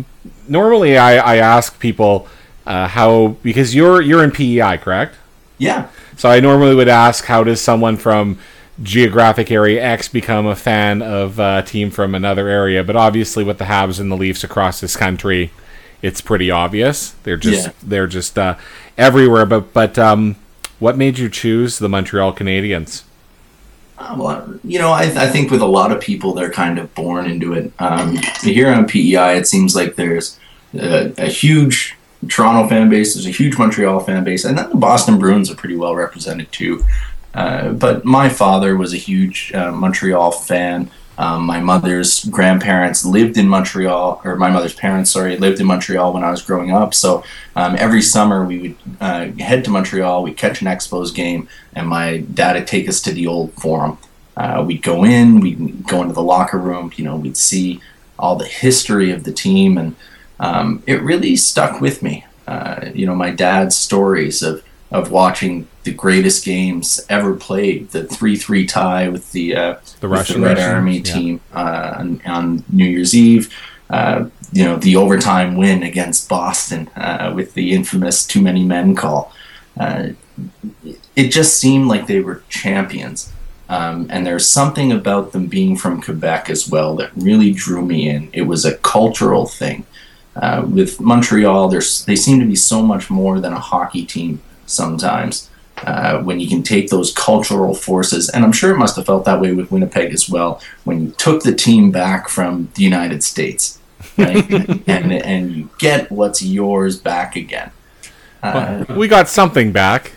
normally I, I ask people uh, how, because you're you're in P E I, correct? Yeah. So I normally would ask, how does someone from geographic area X become a fan of a team from another area? But obviously, with the Habs and the Leafs across this country, it's pretty obvious. They're just Yeah. they're just uh, everywhere. But but um, what made you choose the Montreal Canadiens? Uh, well, you know, I, I think with a lot of people, they're kind of born into it. Um, here on P E I, it seems like there's a, a huge Toronto fan base, there's a huge Montreal fan base, and then the Boston Bruins are pretty well represented too. Uh, but my father was a huge uh, Montreal fan. Um, my mother's grandparents lived in Montreal, or my mother's parents, sorry, lived in Montreal when I was growing up. So um, every summer we would uh, head to Montreal, we'd catch an Expos game, and my dad would take us to the old Forum. Uh, we'd go in, we'd go into the locker room, you know, we'd see all the history of the team, and um, it really stuck with me. Uh, you know, my dad's stories of, of watching the greatest games ever played, the three three tie with the uh, The with Russian the Red Russians, Army yeah. team uh, on, on New Year's Eve. Uh, you know, the overtime win against Boston uh, with the infamous too many men call. Uh, it just seemed like they were champions. Um, and there's something about them being from Quebec as well that really drew me in. It was a cultural thing. Uh, with Montreal, there's, they seem to be so much more than a hockey team sometimes. Uh, when you can take those cultural forces, and I'm sure it must have felt that way with Winnipeg as well, when you took the team back from the United States, right? and and you get what's yours back again. Uh, We got something back.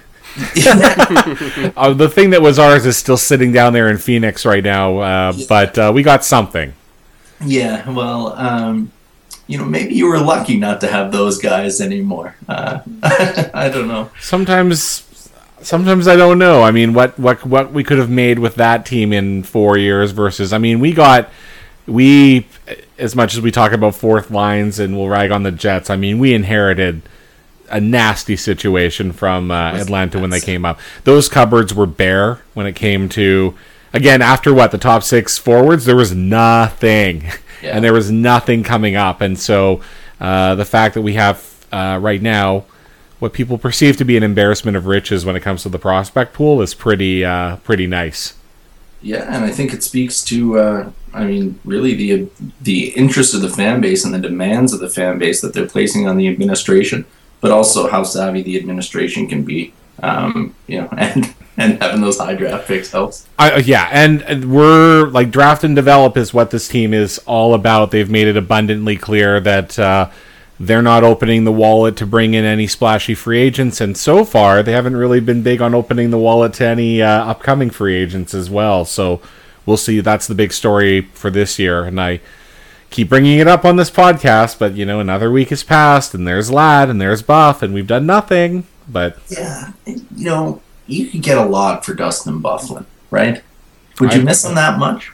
uh, the thing that was ours is still sitting down there in Phoenix right now, uh, but uh, we got something. yeah, well, um, you know, maybe you were lucky not to have those guys anymore. Uh, I don't know. Sometimes, sometimes I don't know. I mean, what, what, what we could have made with that team in four years versus, I mean, we got, we, as much as we talk about fourth lines and we'll rag on the Jets, I mean, we inherited a nasty situation from uh, Atlanta when they came up. Those cupboards were bare when it came to, again, after what, the top six forwards, there was nothing. Yeah. And there was nothing coming up. And so uh, the fact that we have uh, right now what people perceive to be an embarrassment of riches when it comes to the prospect pool is pretty uh, pretty nice. Yeah, and I think it speaks to, uh, I mean, really the the interest of the fan base and the demands of the fan base that they're placing on the administration, but also how savvy the administration can be. Um, you know, and and having those high draft picks helps. Uh, yeah, and, and we're like draft and develop is what this team is all about. They've made it abundantly clear that uh, they're not opening the wallet to bring in any splashy free agents, and so far they haven't really been big on opening the wallet to any uh, upcoming free agents as well. So we'll see. That's the big story for this year, and I keep bringing it up on this podcast, but you know, another week has passed, and there's Ladd, and there's Buff, and we've done nothing. But yeah, you know, you could get a lot for Dustin Byfuglien, right? Would you I, miss him that much?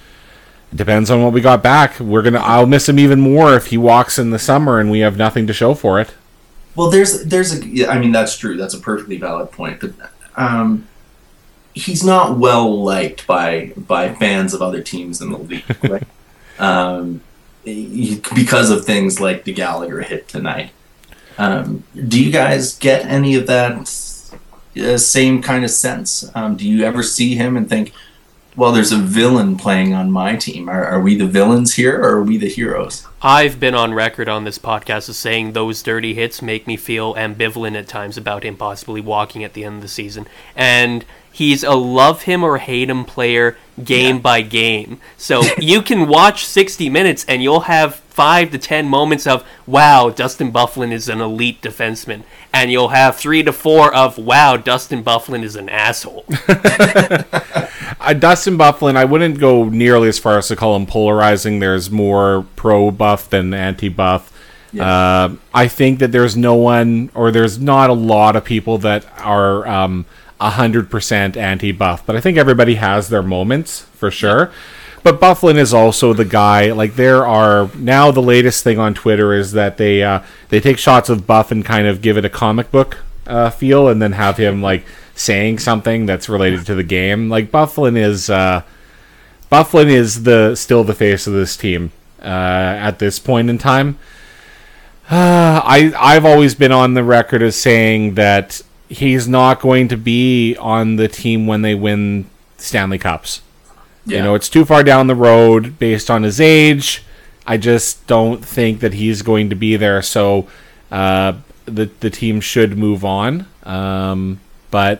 It depends on what we got back. We're gonna. I'll miss him even more if he walks in the summer and we have nothing to show for it. Well, there's, there's a. Yeah, I mean, that's true. That's a perfectly valid point. But um, he's not well liked by by fans of other teams in the league, right? um, he, because of things like the Gallagher hit tonight. Um, do you guys get any of that uh, same kind of sense? Um, do you ever see him and think, well, there's a villain playing on my team. Are, are we the villains here, or are we the heroes? I've been on record on this podcast as saying those dirty hits make me feel ambivalent at times about him possibly walking at the end of the season. And he's a love him or hate him player game yeah. by game. So you can watch sixty minutes and you'll have five to ten moments of, wow, Dustin Byfuglien is an elite defenseman. And you'll have three to four of, wow, Dustin Byfuglien is an asshole. uh, Dustin Byfuglien, I wouldn't go nearly as far as to call him polarizing. There's more pro-buff than anti-buff. Yeah. Uh, I think that there's no one, or there's not a lot of people that are um, one hundred percent anti-buff. But I think everybody has their moments, for sure. But Byfuglien is also the guy, like there are, now the latest thing on Twitter is that they uh, they take shots of Buff and kind of give it a comic book uh, feel and then have him like saying something that's related to the game. Like Byfuglien is, uh, Byfuglien is the still the face of this team uh, at this point in time. Uh, I I've always been on the record as saying that he's not going to be on the team when they win Stanley Cups. Yeah. You know, it's too far down the road based on his age. I just don't think that he's going to be there. So uh, the the team should move on. Um, but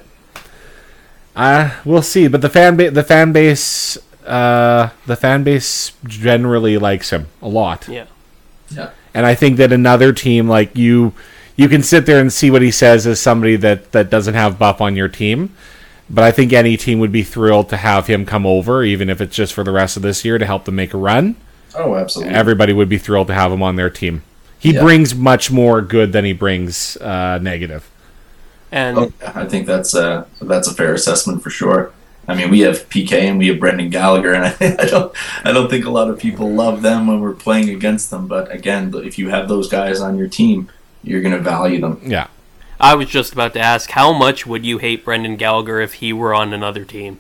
uh, we'll see. But the fan ba- the fan base uh, the fan base generally likes him a lot. Yeah. Yeah. And I think that another team like you, you can sit there and see what he says as somebody that, that doesn't have Buff on your team. But I think any team would be thrilled to have him come over, even if it's just for the rest of this year to help them make a run. Oh, absolutely. Everybody would be thrilled to have him on their team. He Yeah. brings much more good than he brings uh, negative. And Oh, I think that's a that's a fair assessment for sure. I mean, we have P K and we have Brendan Gallagher, and I, I don't I don't think a lot of people love them when we're playing against them. But again, if you have those guys on your team, you're going to value them. Yeah. I was just about to ask, how much would you hate Brendan Gallagher if he were on another team?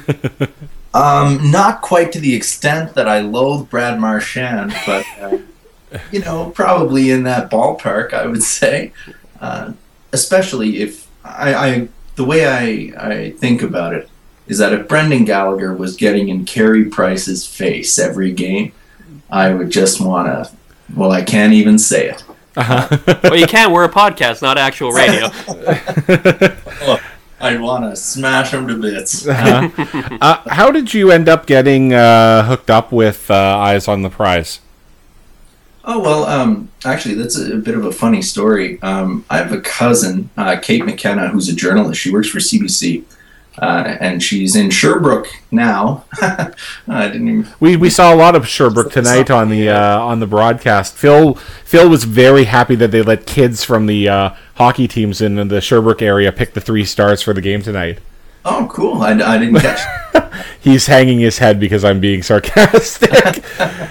Um, not quite to the extent that I loathe Brad Marchand, but uh, you know, probably in that ballpark, I would say. Uh, especially if I, I the way I I think about it is that if Brendan Gallagher was getting in Carey Price's face every game, I would just want to. Well, I can't even say it. Well, you can't. We're a podcast, not actual radio. Oh, I'd want to smash him to bits. Uh-huh. uh, how did you end up getting uh, hooked up with uh, Eyes on the Prize? Oh, well, um, actually, that's a, a bit of a funny story. Um, I have a cousin, uh, Kate McKenna, who's a journalist. She works for C B C, uh, and she's in Sherbrooke now. I didn't even... We we saw a lot of Sherbrooke tonight on the uh, on the broadcast. Phil Phil was very happy that they let kids from the uh, hockey teams in the Sherbrooke area pick the three stars for the game tonight. Oh, cool. I, I didn't catch He's hanging his head because I'm being sarcastic.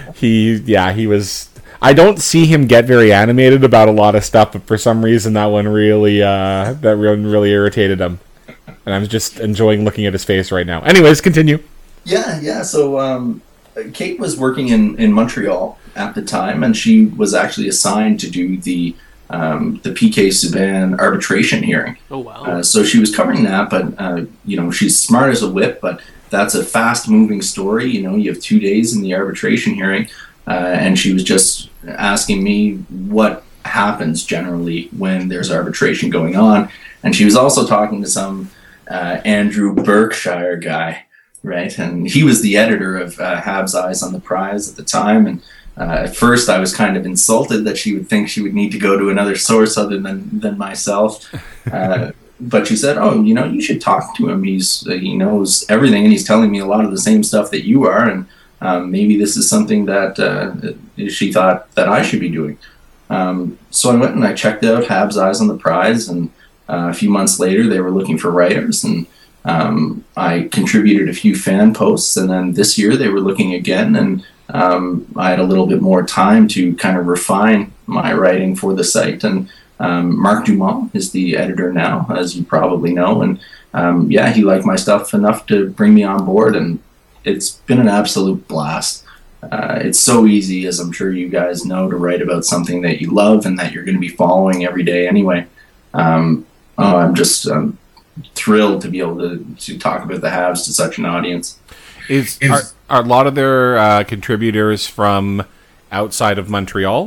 he yeah he was. I don't see him get very animated about a lot of stuff, but for some reason that one really uh, that one really irritated him, and I'm just enjoying looking at his face right now. Anyways, continue. Yeah, yeah. So um, Kate was working in, in Montreal at the time, and she was actually assigned to do the um, the P K Subban arbitration hearing. Oh, wow. Uh, so she was covering that, but uh, you know, she's smart as a whip, but that's a fast-moving story. You know, you have two days in the arbitration hearing, uh, and she was just asking me what happens generally when there's arbitration going on, and she was also talking to some uh, Andrew Berkshire guy, right? And he was the editor of uh, Habs Eyes on the Prize at the time, and uh, at first I was kind of insulted that she would think she would need to go to another source other than than myself. Uh, But she said, "Oh, you know, you should talk to him. He's uh, he knows everything, and he's telling me a lot of the same stuff that you are. And um, maybe this is something that uh, she thought that I should be doing." Um, so I went and I checked out Habs Eyes on the Prize, and uh, a few months later, they were looking for writers, and um, I contributed a few fan posts. And then this year, they were looking again, and um, I had a little bit more time to kind of refine my writing for the site. And Um, Mark Dumont is the editor now, as you probably know, and um, yeah, he liked my stuff enough to bring me on board, and it's been an absolute blast. Uh, it's so easy, as I'm sure you guys know, to write about something that you love and that you're going to be following every day anyway. Um, oh, I'm just um, thrilled to be able to, to talk about the Habs to such an audience. Is are, are a lot of their uh, contributors from outside of Montreal?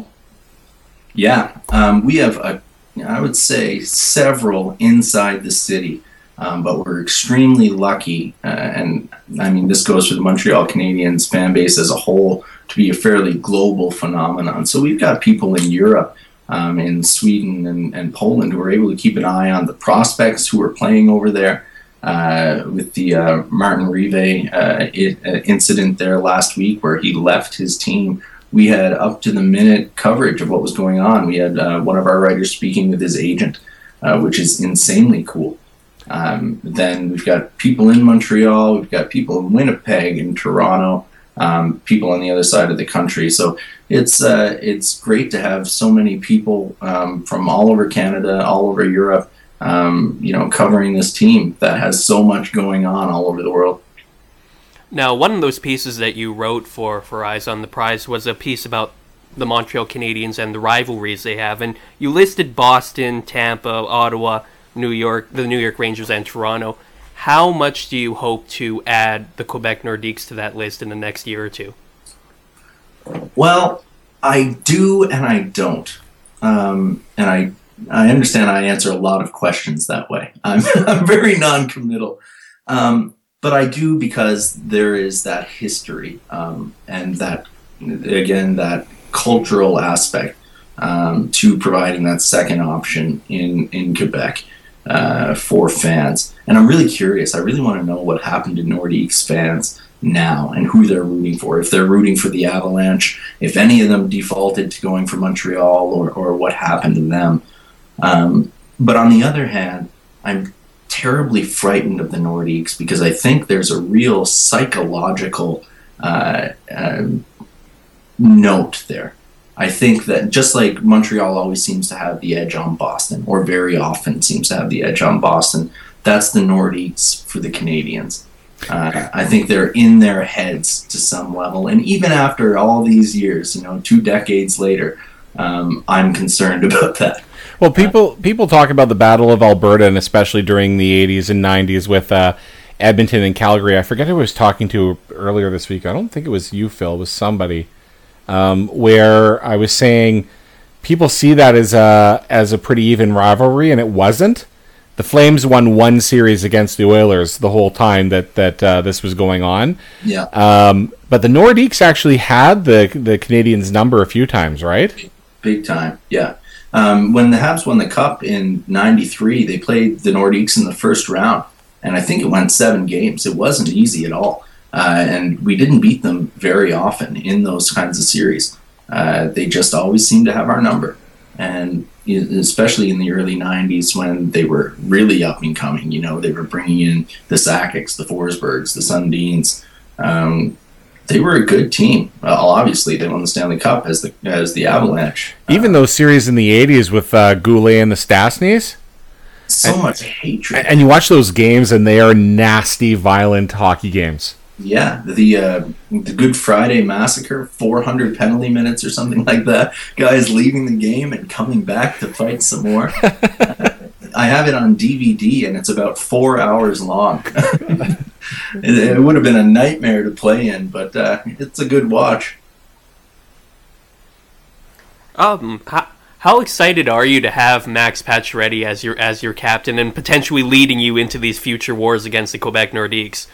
Yeah, um, we have, a, I would say, several inside the city, um, but we're extremely lucky, uh, and I mean, this goes for the Montreal Canadiens fan base as a whole, to be a fairly global phenomenon. So we've got people in Europe, um, in Sweden and, and Poland, who are able to keep an eye on the prospects who are playing over there. Uh, with the uh, Martin Rive uh, it, uh, incident there last week, where he left his team, we had up-to-the-minute coverage of what was going on. We had uh, one of our writers speaking with his agent, uh, which is insanely cool. Um, then we've got people in Montreal, we've got people in Winnipeg, in Toronto, um, people on the other side of the country. So it's uh, it's great to have so many people um, from all over Canada, all over Europe, um, you know, covering this team that has so much going on all over the world. Now, one of those pieces that you wrote for, for Eyes on the Prize was a piece about the Montreal Canadiens and the rivalries they have. And you listed Boston, Tampa, Ottawa, New York, the New York Rangers, and Toronto. How much do you hope to add the Quebec Nordiques to that list in the next year or two? Well, I do and I don't. Um, and I I understand I answer a lot of questions that way. I'm, I'm very non-committal. Um, but I do because there is that history um, and that, again, that cultural aspect um, to providing that second option in, in Quebec uh, for fans. And I'm really curious. I really want to know what happened to Nordiques fans now and who they're rooting for. If they're rooting for the Avalanche, if any of them defaulted to going for Montreal, or, or what happened to them. Um, but on the other hand, I'm terribly frightened of the Nordiques because I think there's a real psychological uh, uh, note there. I think that just like Montreal always seems to have the edge on Boston, or very often seems to have the edge on Boston, that's the Nordiques for the Canadiens. Uh, I think they're in their heads to some level. And even after all these years, you know, two decades later, um, I'm concerned about that. Well, people people talk about the Battle of Alberta, and especially during the eighties and nineties with uh, Edmonton and Calgary. I forget who I was talking to earlier this week. I don't think it was you, Phil. It was somebody. Um, where I was saying people see that as a, as a pretty even rivalry, and it wasn't. The Flames won one series against the Oilers the whole time that that uh, this was going on. Yeah. Um, but the Nordiques actually had the the Canadiens' number a few times, right? Big time, yeah. Um, when the Habs won the Cup in ninety-three, they played the Nordiques in the first round, and I think it went seven games. It wasn't easy at all, uh, and we didn't beat them very often in those kinds of series. Uh, they just always seemed to have our number, and especially in the early nineties when they were really up and coming. You know, they were bringing in the Sakic's, the Forsbergs, the Sundins. Um, they were a good team. Well, obviously, they won the Stanley Cup as the as the Avalanche. Even uh, those series in the eighties with uh, Goulet and the Stastnys. So and, much hatred. And you watch those games, and they are nasty, violent hockey games. Yeah, the uh, the Good Friday Massacre, four hundred penalty minutes or something like that. Guys leaving the game and coming back to fight some more. uh, I have it on D V D, and it's about four hours long. it, it would have been a nightmare to play in, but uh, it's a good watch. Um, how, how excited are you to have Max Pacioretty as your as your captain and potentially leading you into these future wars against the Quebec Nordiques?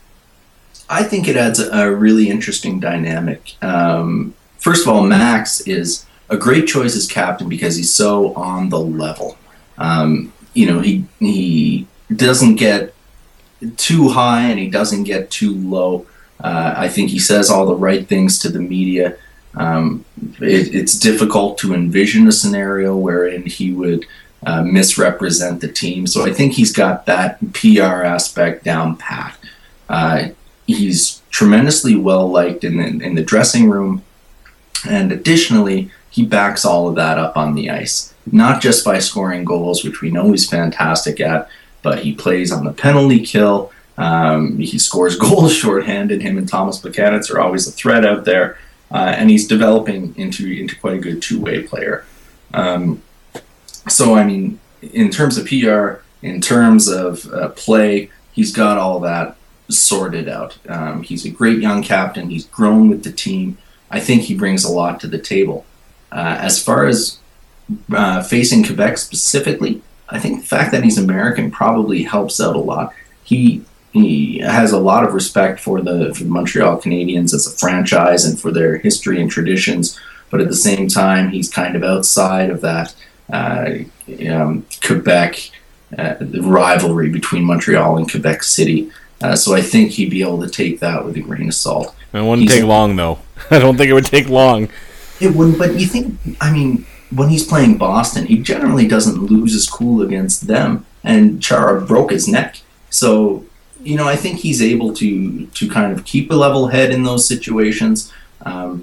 I think it adds a, a really interesting dynamic. Um, first of all, Max is a great choice as captain because he's so on the level. Um, you know, he he doesn't get too high and he doesn't get too low. Uh, I think he says all the right things to the media. Um, it, it's difficult to envision a scenario wherein he would uh, misrepresent the team. So I think he's got that P R aspect down pat. Uh, he's tremendously well liked in the, in the dressing room, and additionally, he backs all of that up on the ice. Not just by scoring goals, which we know he's fantastic at, but he plays on the penalty kill. Um, he scores goals shorthanded. Him and Thomas Plekanec are always a threat out there, uh, and he's developing into into quite a good two-way player. Um, so, I mean, in terms of P R, in terms of uh, play, he's got all that sorted out. Um, he's a great young captain. He's grown with the team. I think he brings a lot to the table. Uh, as far as uh, facing Quebec specifically, I think the fact that he's American probably helps out a lot. He he has a lot of respect for the, for the Montreal Canadiens as a franchise and for their history and traditions, but at the same time, he's kind of outside of that uh, um, Quebec uh, rivalry between Montreal and Quebec City. Uh, so I think he'd be able to take that with a grain of salt. It wouldn't He's take a, long, though. I don't think it would take long. It wouldn't, but you think, I mean, when he's playing Boston, he generally doesn't lose his cool against them, and Chara broke his neck. So, you know, I think he's able to to kind of keep a level head in those situations. Um,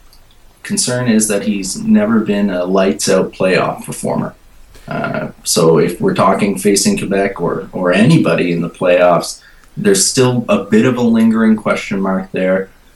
concern is that he's never been a lights-out playoff performer. Uh, so if we're talking facing Quebec or, or anybody in the playoffs, there's still a bit of a lingering question mark there.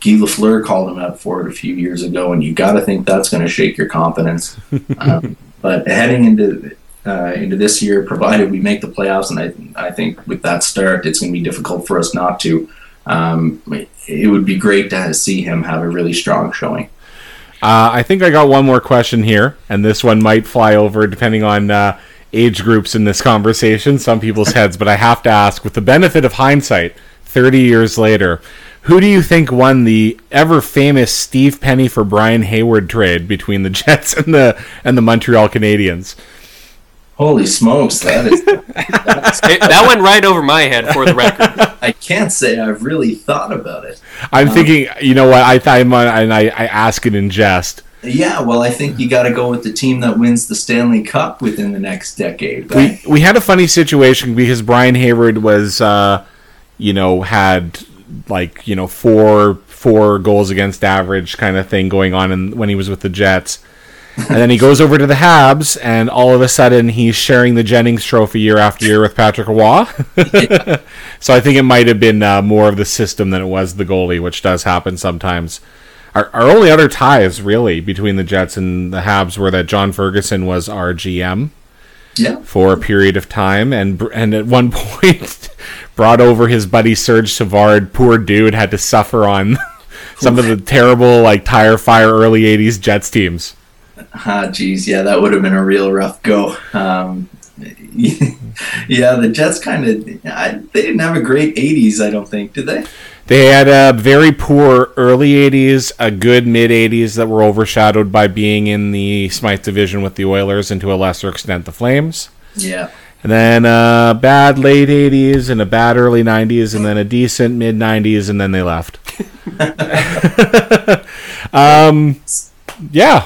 Guy Lafleur called him out for it a few years ago, and you got to think that's going to shake your confidence. um, but heading into uh, into this year, provided we make the playoffs, and I I think with that start, it's going to be difficult for us not to. Um, it would be great to see him have a really strong showing. Uh, I think I got one more question here, and this one might fly over depending on uh, age groups in this conversation, some people's heads, but I have to ask, with the benefit of hindsight, thirty years later, who do you think won the ever-famous Steve Penny for Brian Hayward trade between the Jets and the and the Montreal Canadiens? Holy smokes, that is... that's, It- that went right over my head, for the record. I can't say I've really thought about it. I'm Um, thinking, you know what, I I'm, uh, and I, I ask it in jest. Yeah, well, I think you got to go with the team that wins the Stanley Cup within the next decade. We Right? we had a funny situation because Brian Hayward was, uh, you know, had like you know four four goals against average kind of thing going on in, when he was with the Jets, and then he goes over to the Habs, and all of a sudden he's sharing the Jennings Trophy year after year with Patrick Roy. So I think it might have been uh, more of the system than it was the goalie, which does happen sometimes. Our, our only other ties, really, between the Jets and the Habs were that John Ferguson was our G M Yeah. for a period of time, and and at one point brought over his buddy Serge Savard. Poor dude had to suffer on some of the terrible like tire fire early eighties Jets teams. Ah, geez, yeah, that would have been a real rough go. Um, yeah, the Jets kind of, they didn't have a great eighties, I don't think, did they? They had a very poor early eighties, a good mid eighties that were overshadowed by being in the Smythe division with the Oilers and to a lesser extent the Flames. Yeah. And then a bad late eighties and a bad early nineties and then a decent mid nineties and then they left. um, yeah.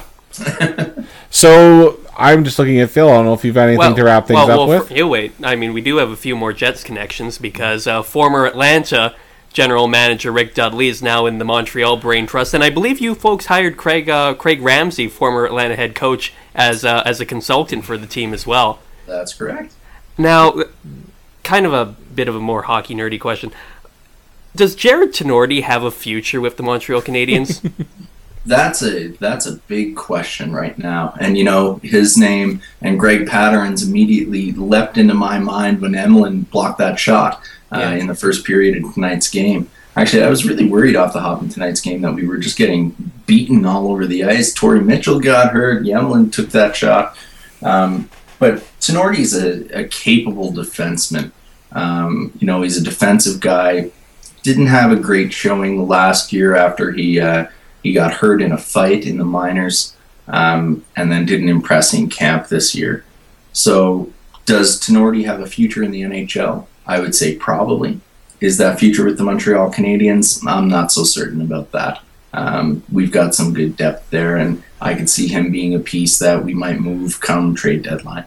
So I'm just looking at Phil. I don't know if you've got anything Well, to wrap things well, up well, with. For, you wait. I mean, we do have a few more Jets connections because uh, former Atlanta general manager Rick Dudley is now in the Montreal Brain Trust, and I believe you folks hired Craig uh, Craig Ramsey, former Atlanta head coach, as uh, as a consultant for the team as well. That's correct. Now, kind of a bit of a more hockey nerdy question: does Jared Tenorti have a future with the Montreal Canadiens? That's a that's a big question right now. And, you know, his name and Greg Patterns immediately leapt into my mind when Emlyn blocked that shot uh, Yeah. in the first period of tonight's game. Actually, I was really worried off the hop in tonight's game that we were just getting beaten all over the ice. Torrey Mitchell got hurt. Emlyn took that shot. Um, but Tenorti's a, a capable defenseman. Um, you know, he's a defensive guy. Didn't have a great showing last year after he... Uh, He got hurt in a fight in the minors, um, and then didn't impress in camp this year. So, does Tenorti have a future in the N H L? I would say probably. Is that future with the Montreal Canadiens? I'm not so certain about that. Um, we've got some good depth there, and I could see him being a piece that we might move come trade deadline.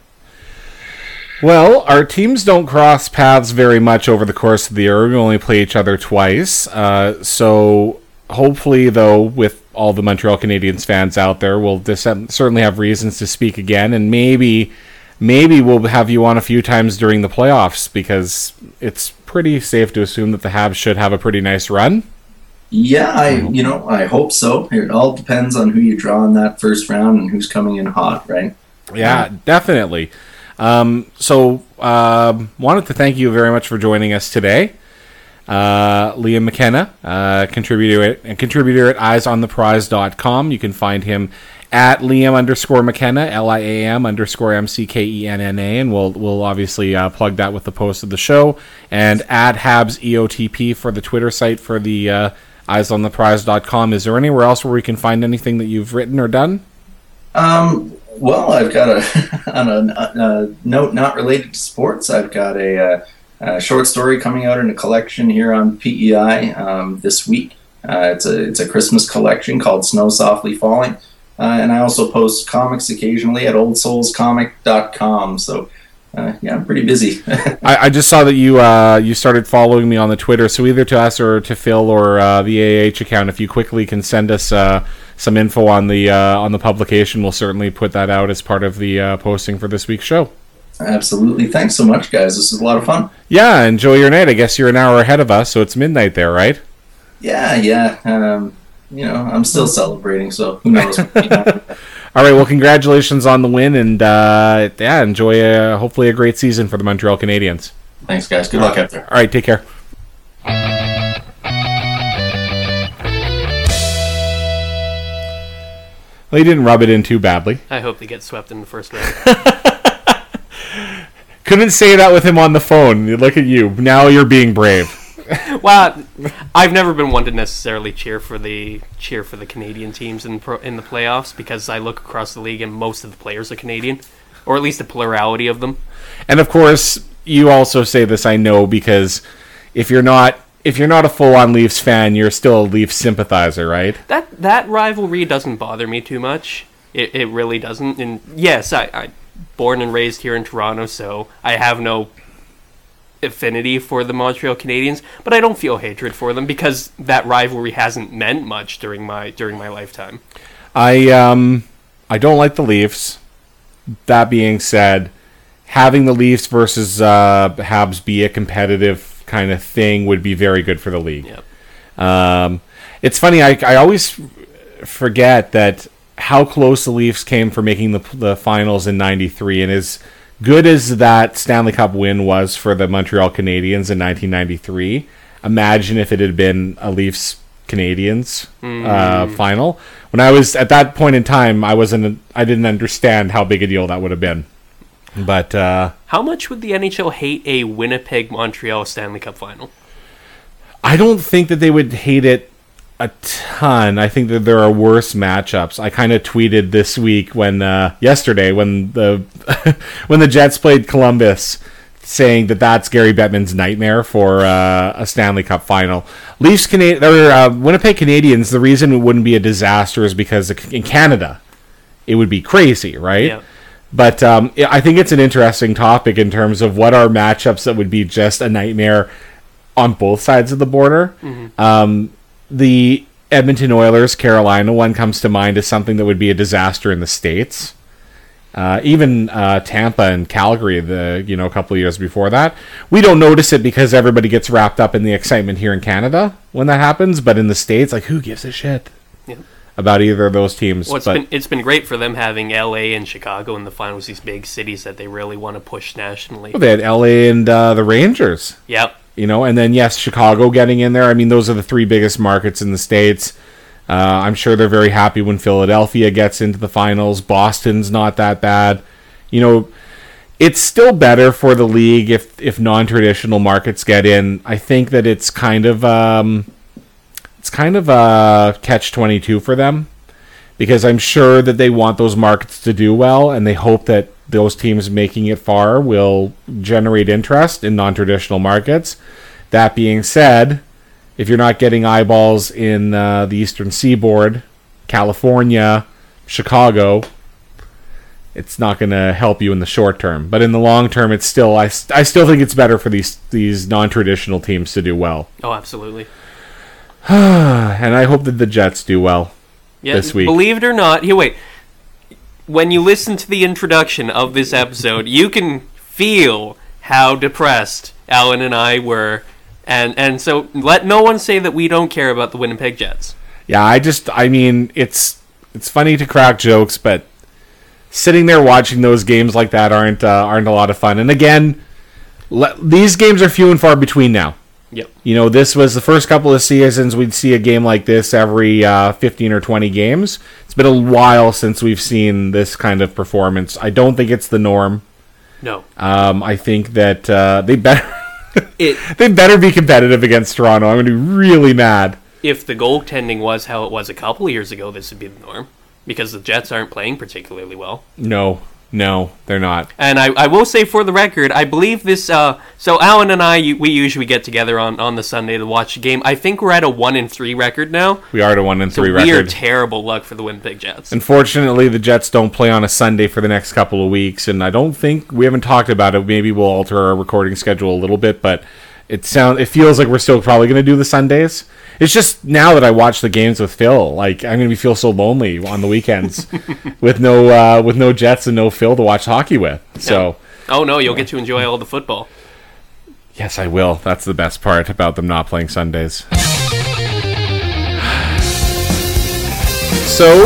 Well, our teams don't cross paths very much over the course of the year. We only play each other twice. Uh, so hopefully, though, with all the Montreal Canadiens fans out there, we'll dis- certainly have reasons to speak again, and maybe, maybe we'll have you on a few times during the playoffs because it's pretty safe to assume that the Habs should have a pretty nice run. Yeah, I you know I hope so. It all depends on who you draw in that first round and who's coming in hot, right? Yeah, definitely. Um, so, um, wanted to thank you very much for joining us today. Uh, Liam McKenna, uh, contributor at, contributor at eyes on the prize dot com. You can find him at Liam underscore McKenna, L I A M underscore M C K E N N A, and we'll we'll obviously uh, plug that with the post of the show. And at Habs E O T P for the Twitter site for the uh, eyes on the prize dot com. Is there anywhere else where we can find anything that you've written or done? Um, well, I've got a on a, a note not related to sports. I've got a, a, a short story coming out in a collection here on P E I um, this week. Uh, it's a it's a Christmas collection called Snow Softly Falling, uh, and I also post comics occasionally at old souls comic dot com. So. Uh, yeah, I'm pretty busy. I, I just saw that you uh, you started following me on the Twitter, so either to us or to Phil or uh, the A A H account, if you quickly can send us uh, some info on the uh, on the publication, we'll certainly put that out as part of the uh, posting for this week's show. Absolutely. Thanks so much, guys. This is a lot of fun. Yeah, enjoy your night. I guess you're an hour ahead of us, so it's midnight there, right? Yeah, yeah. Um, you know, I'm still celebrating, so who knows? All right, well, congratulations on the win, and uh, yeah, enjoy a, hopefully a great season for the Montreal Canadiens. Thanks, guys. Good luck out there. All right, take care. Well, you didn't rub it in too badly. I hope they get swept in the first round. Couldn't say that with him on the phone. Look at you. Now you're being brave. Well, I've never been one to necessarily cheer for the cheer for the Canadian teams in pro, in the playoffs because I look across the league and most of the players are Canadian, or at least a plurality of them. And of course, you also say this, I know, because if you're not if you're not a full-on Leafs fan, you're still a Leafs sympathizer, right? That that rivalry doesn't bother me too much. It it really doesn't. And yes, I, I born and raised here in Toronto, so I have no affinity for the Montreal Canadiens, but I don't feel hatred for them because that rivalry hasn't meant much during my during my lifetime. I um I don't like the Leafs. That being said, having the Leafs versus uh, Habs be a competitive kind of thing would be very good for the league. Yep. Um, it's funny, I, I always forget that how close the Leafs came for making the the finals in ninety-three, and as good as that Stanley Cup win was for the Montreal Canadiens in nineteen ninety-three, imagine if it had been a Leafs Canadiens Mm. uh, final. When I was at that point in time, I wasn't I didn't understand how big a deal that would have been. But uh, How much would the N H L hate a Winnipeg-Montreal Stanley Cup final? I don't think that they would hate it a ton. I think that there are worse matchups. I kind of tweeted this week when uh, yesterday when the when the Jets played Columbus, saying that that's Gary Bettman's nightmare for uh, a Stanley Cup final. Leafs Cana- or uh, Winnipeg Canadiens. The reason it wouldn't be a disaster is because in Canada, it would be crazy, right? Yeah. But um, I think it's an interesting topic in terms of what are matchups that would be just a nightmare on both sides of the border. Mm-hmm. Um, the Edmonton Oilers, Carolina one comes to mind as something that would be a disaster in the States. Uh, even uh, Tampa and Calgary, the you know a couple of years before that, we don't notice it because everybody gets wrapped up in the excitement here in Canada when that happens. But in the States, like who gives a shit Yeah. about either of those teams? Well, it's but been it's been great for them having L A and Chicago in the finals, these big cities that they really want to push nationally. they had L A and uh, the Rangers. Yep. You know, and then yes, Chicago getting in there. I mean, those are the three biggest markets in the States. Uh, I'm sure they're very happy when Philadelphia gets into the finals. Boston's not that bad. You know, it's still better for the league if if non-traditional markets get in. I think that it's kind of um, it's kind of a catch twenty-two for them because I'm sure that they want those markets to do well, and they hope that those teams making it far will generate interest in non-traditional markets. That being said, if you're not getting eyeballs in uh, the Eastern Seaboard, California, Chicago, it's not going to help you in the short term. But in the long term, it's still I, I still think it's better for these these non-traditional teams to do well. Oh, absolutely. And I hope that the Jets do well Yeah, this week. Believe it or not, here, wait. When you listen to the introduction of this episode, you can feel how depressed Alan and I were. And and so let no one say that we don't care about the Winnipeg Jets. Yeah, I just, I mean, it's it's funny to crack jokes, but sitting there watching those games like that aren't uh, aren't a lot of fun. And again, le- these games are few and far between now. Yep. You know, this was the first couple of seasons we'd see a game like this every uh, fifteen or twenty games. It's been a while since we've seen this kind of performance. I don't think it's the norm. No. Um, I think that uh, they better It they better be competitive against Toronto. I'm going to be really mad. if the goaltending was how it was a couple of years ago, this would be the norm. Because the Jets aren't playing particularly well. No, no, they're not. And I, I will say for the record, I believe this, uh, so Alan and I, we usually get together on, on the Sunday to watch the game. I think we're at a one and three record now. We are at a one and So three we are record. terrible luck for the Winnipeg Jets. Unfortunately, the Jets don't play on a Sunday for the next couple of weeks, and I don't think we haven't talked about it. Maybe we'll alter our recording schedule a little bit, but it sound it feels like we're still probably going to do the Sundays. It's just now that I watch the games with Phil, like I'm going to feel so lonely on the weekends with no uh, with no Jets and no Phil to watch hockey with. So Oh no, you'll get to enjoy all the football. yes, I will. That's the best part about them not playing Sundays. So,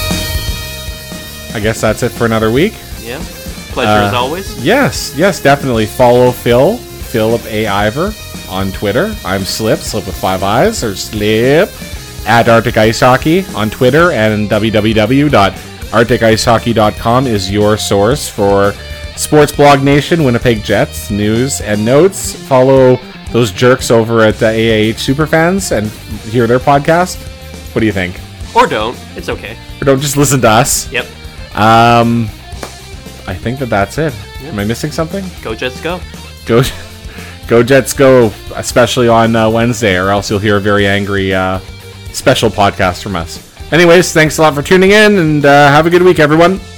I guess that's it for another week. Yeah. Pleasure uh, as always. Yes, yes, definitely. Follow Phil, Philip A. Ivor on Twitter. I'm Slip, Slip with five eyes, or Slip, at Arctic Ice Hockey on Twitter, and w w w dot arctic ice hockey dot com is your source for Sports Blog Nation, Winnipeg Jets, news and notes. Follow those jerks over at the A I H Superfans and hear their podcast. What do you think? Or don't. It's okay. Or don't just listen to us. Yep. Um, I think that that's it. Yep. Am I missing something? Go Jets, go. Go, go Jets, go! Especially on uh, Wednesday, or else you'll hear a very angry uh, special podcast from us. Anyways, thanks a lot for tuning in, and uh, have a good week, everyone.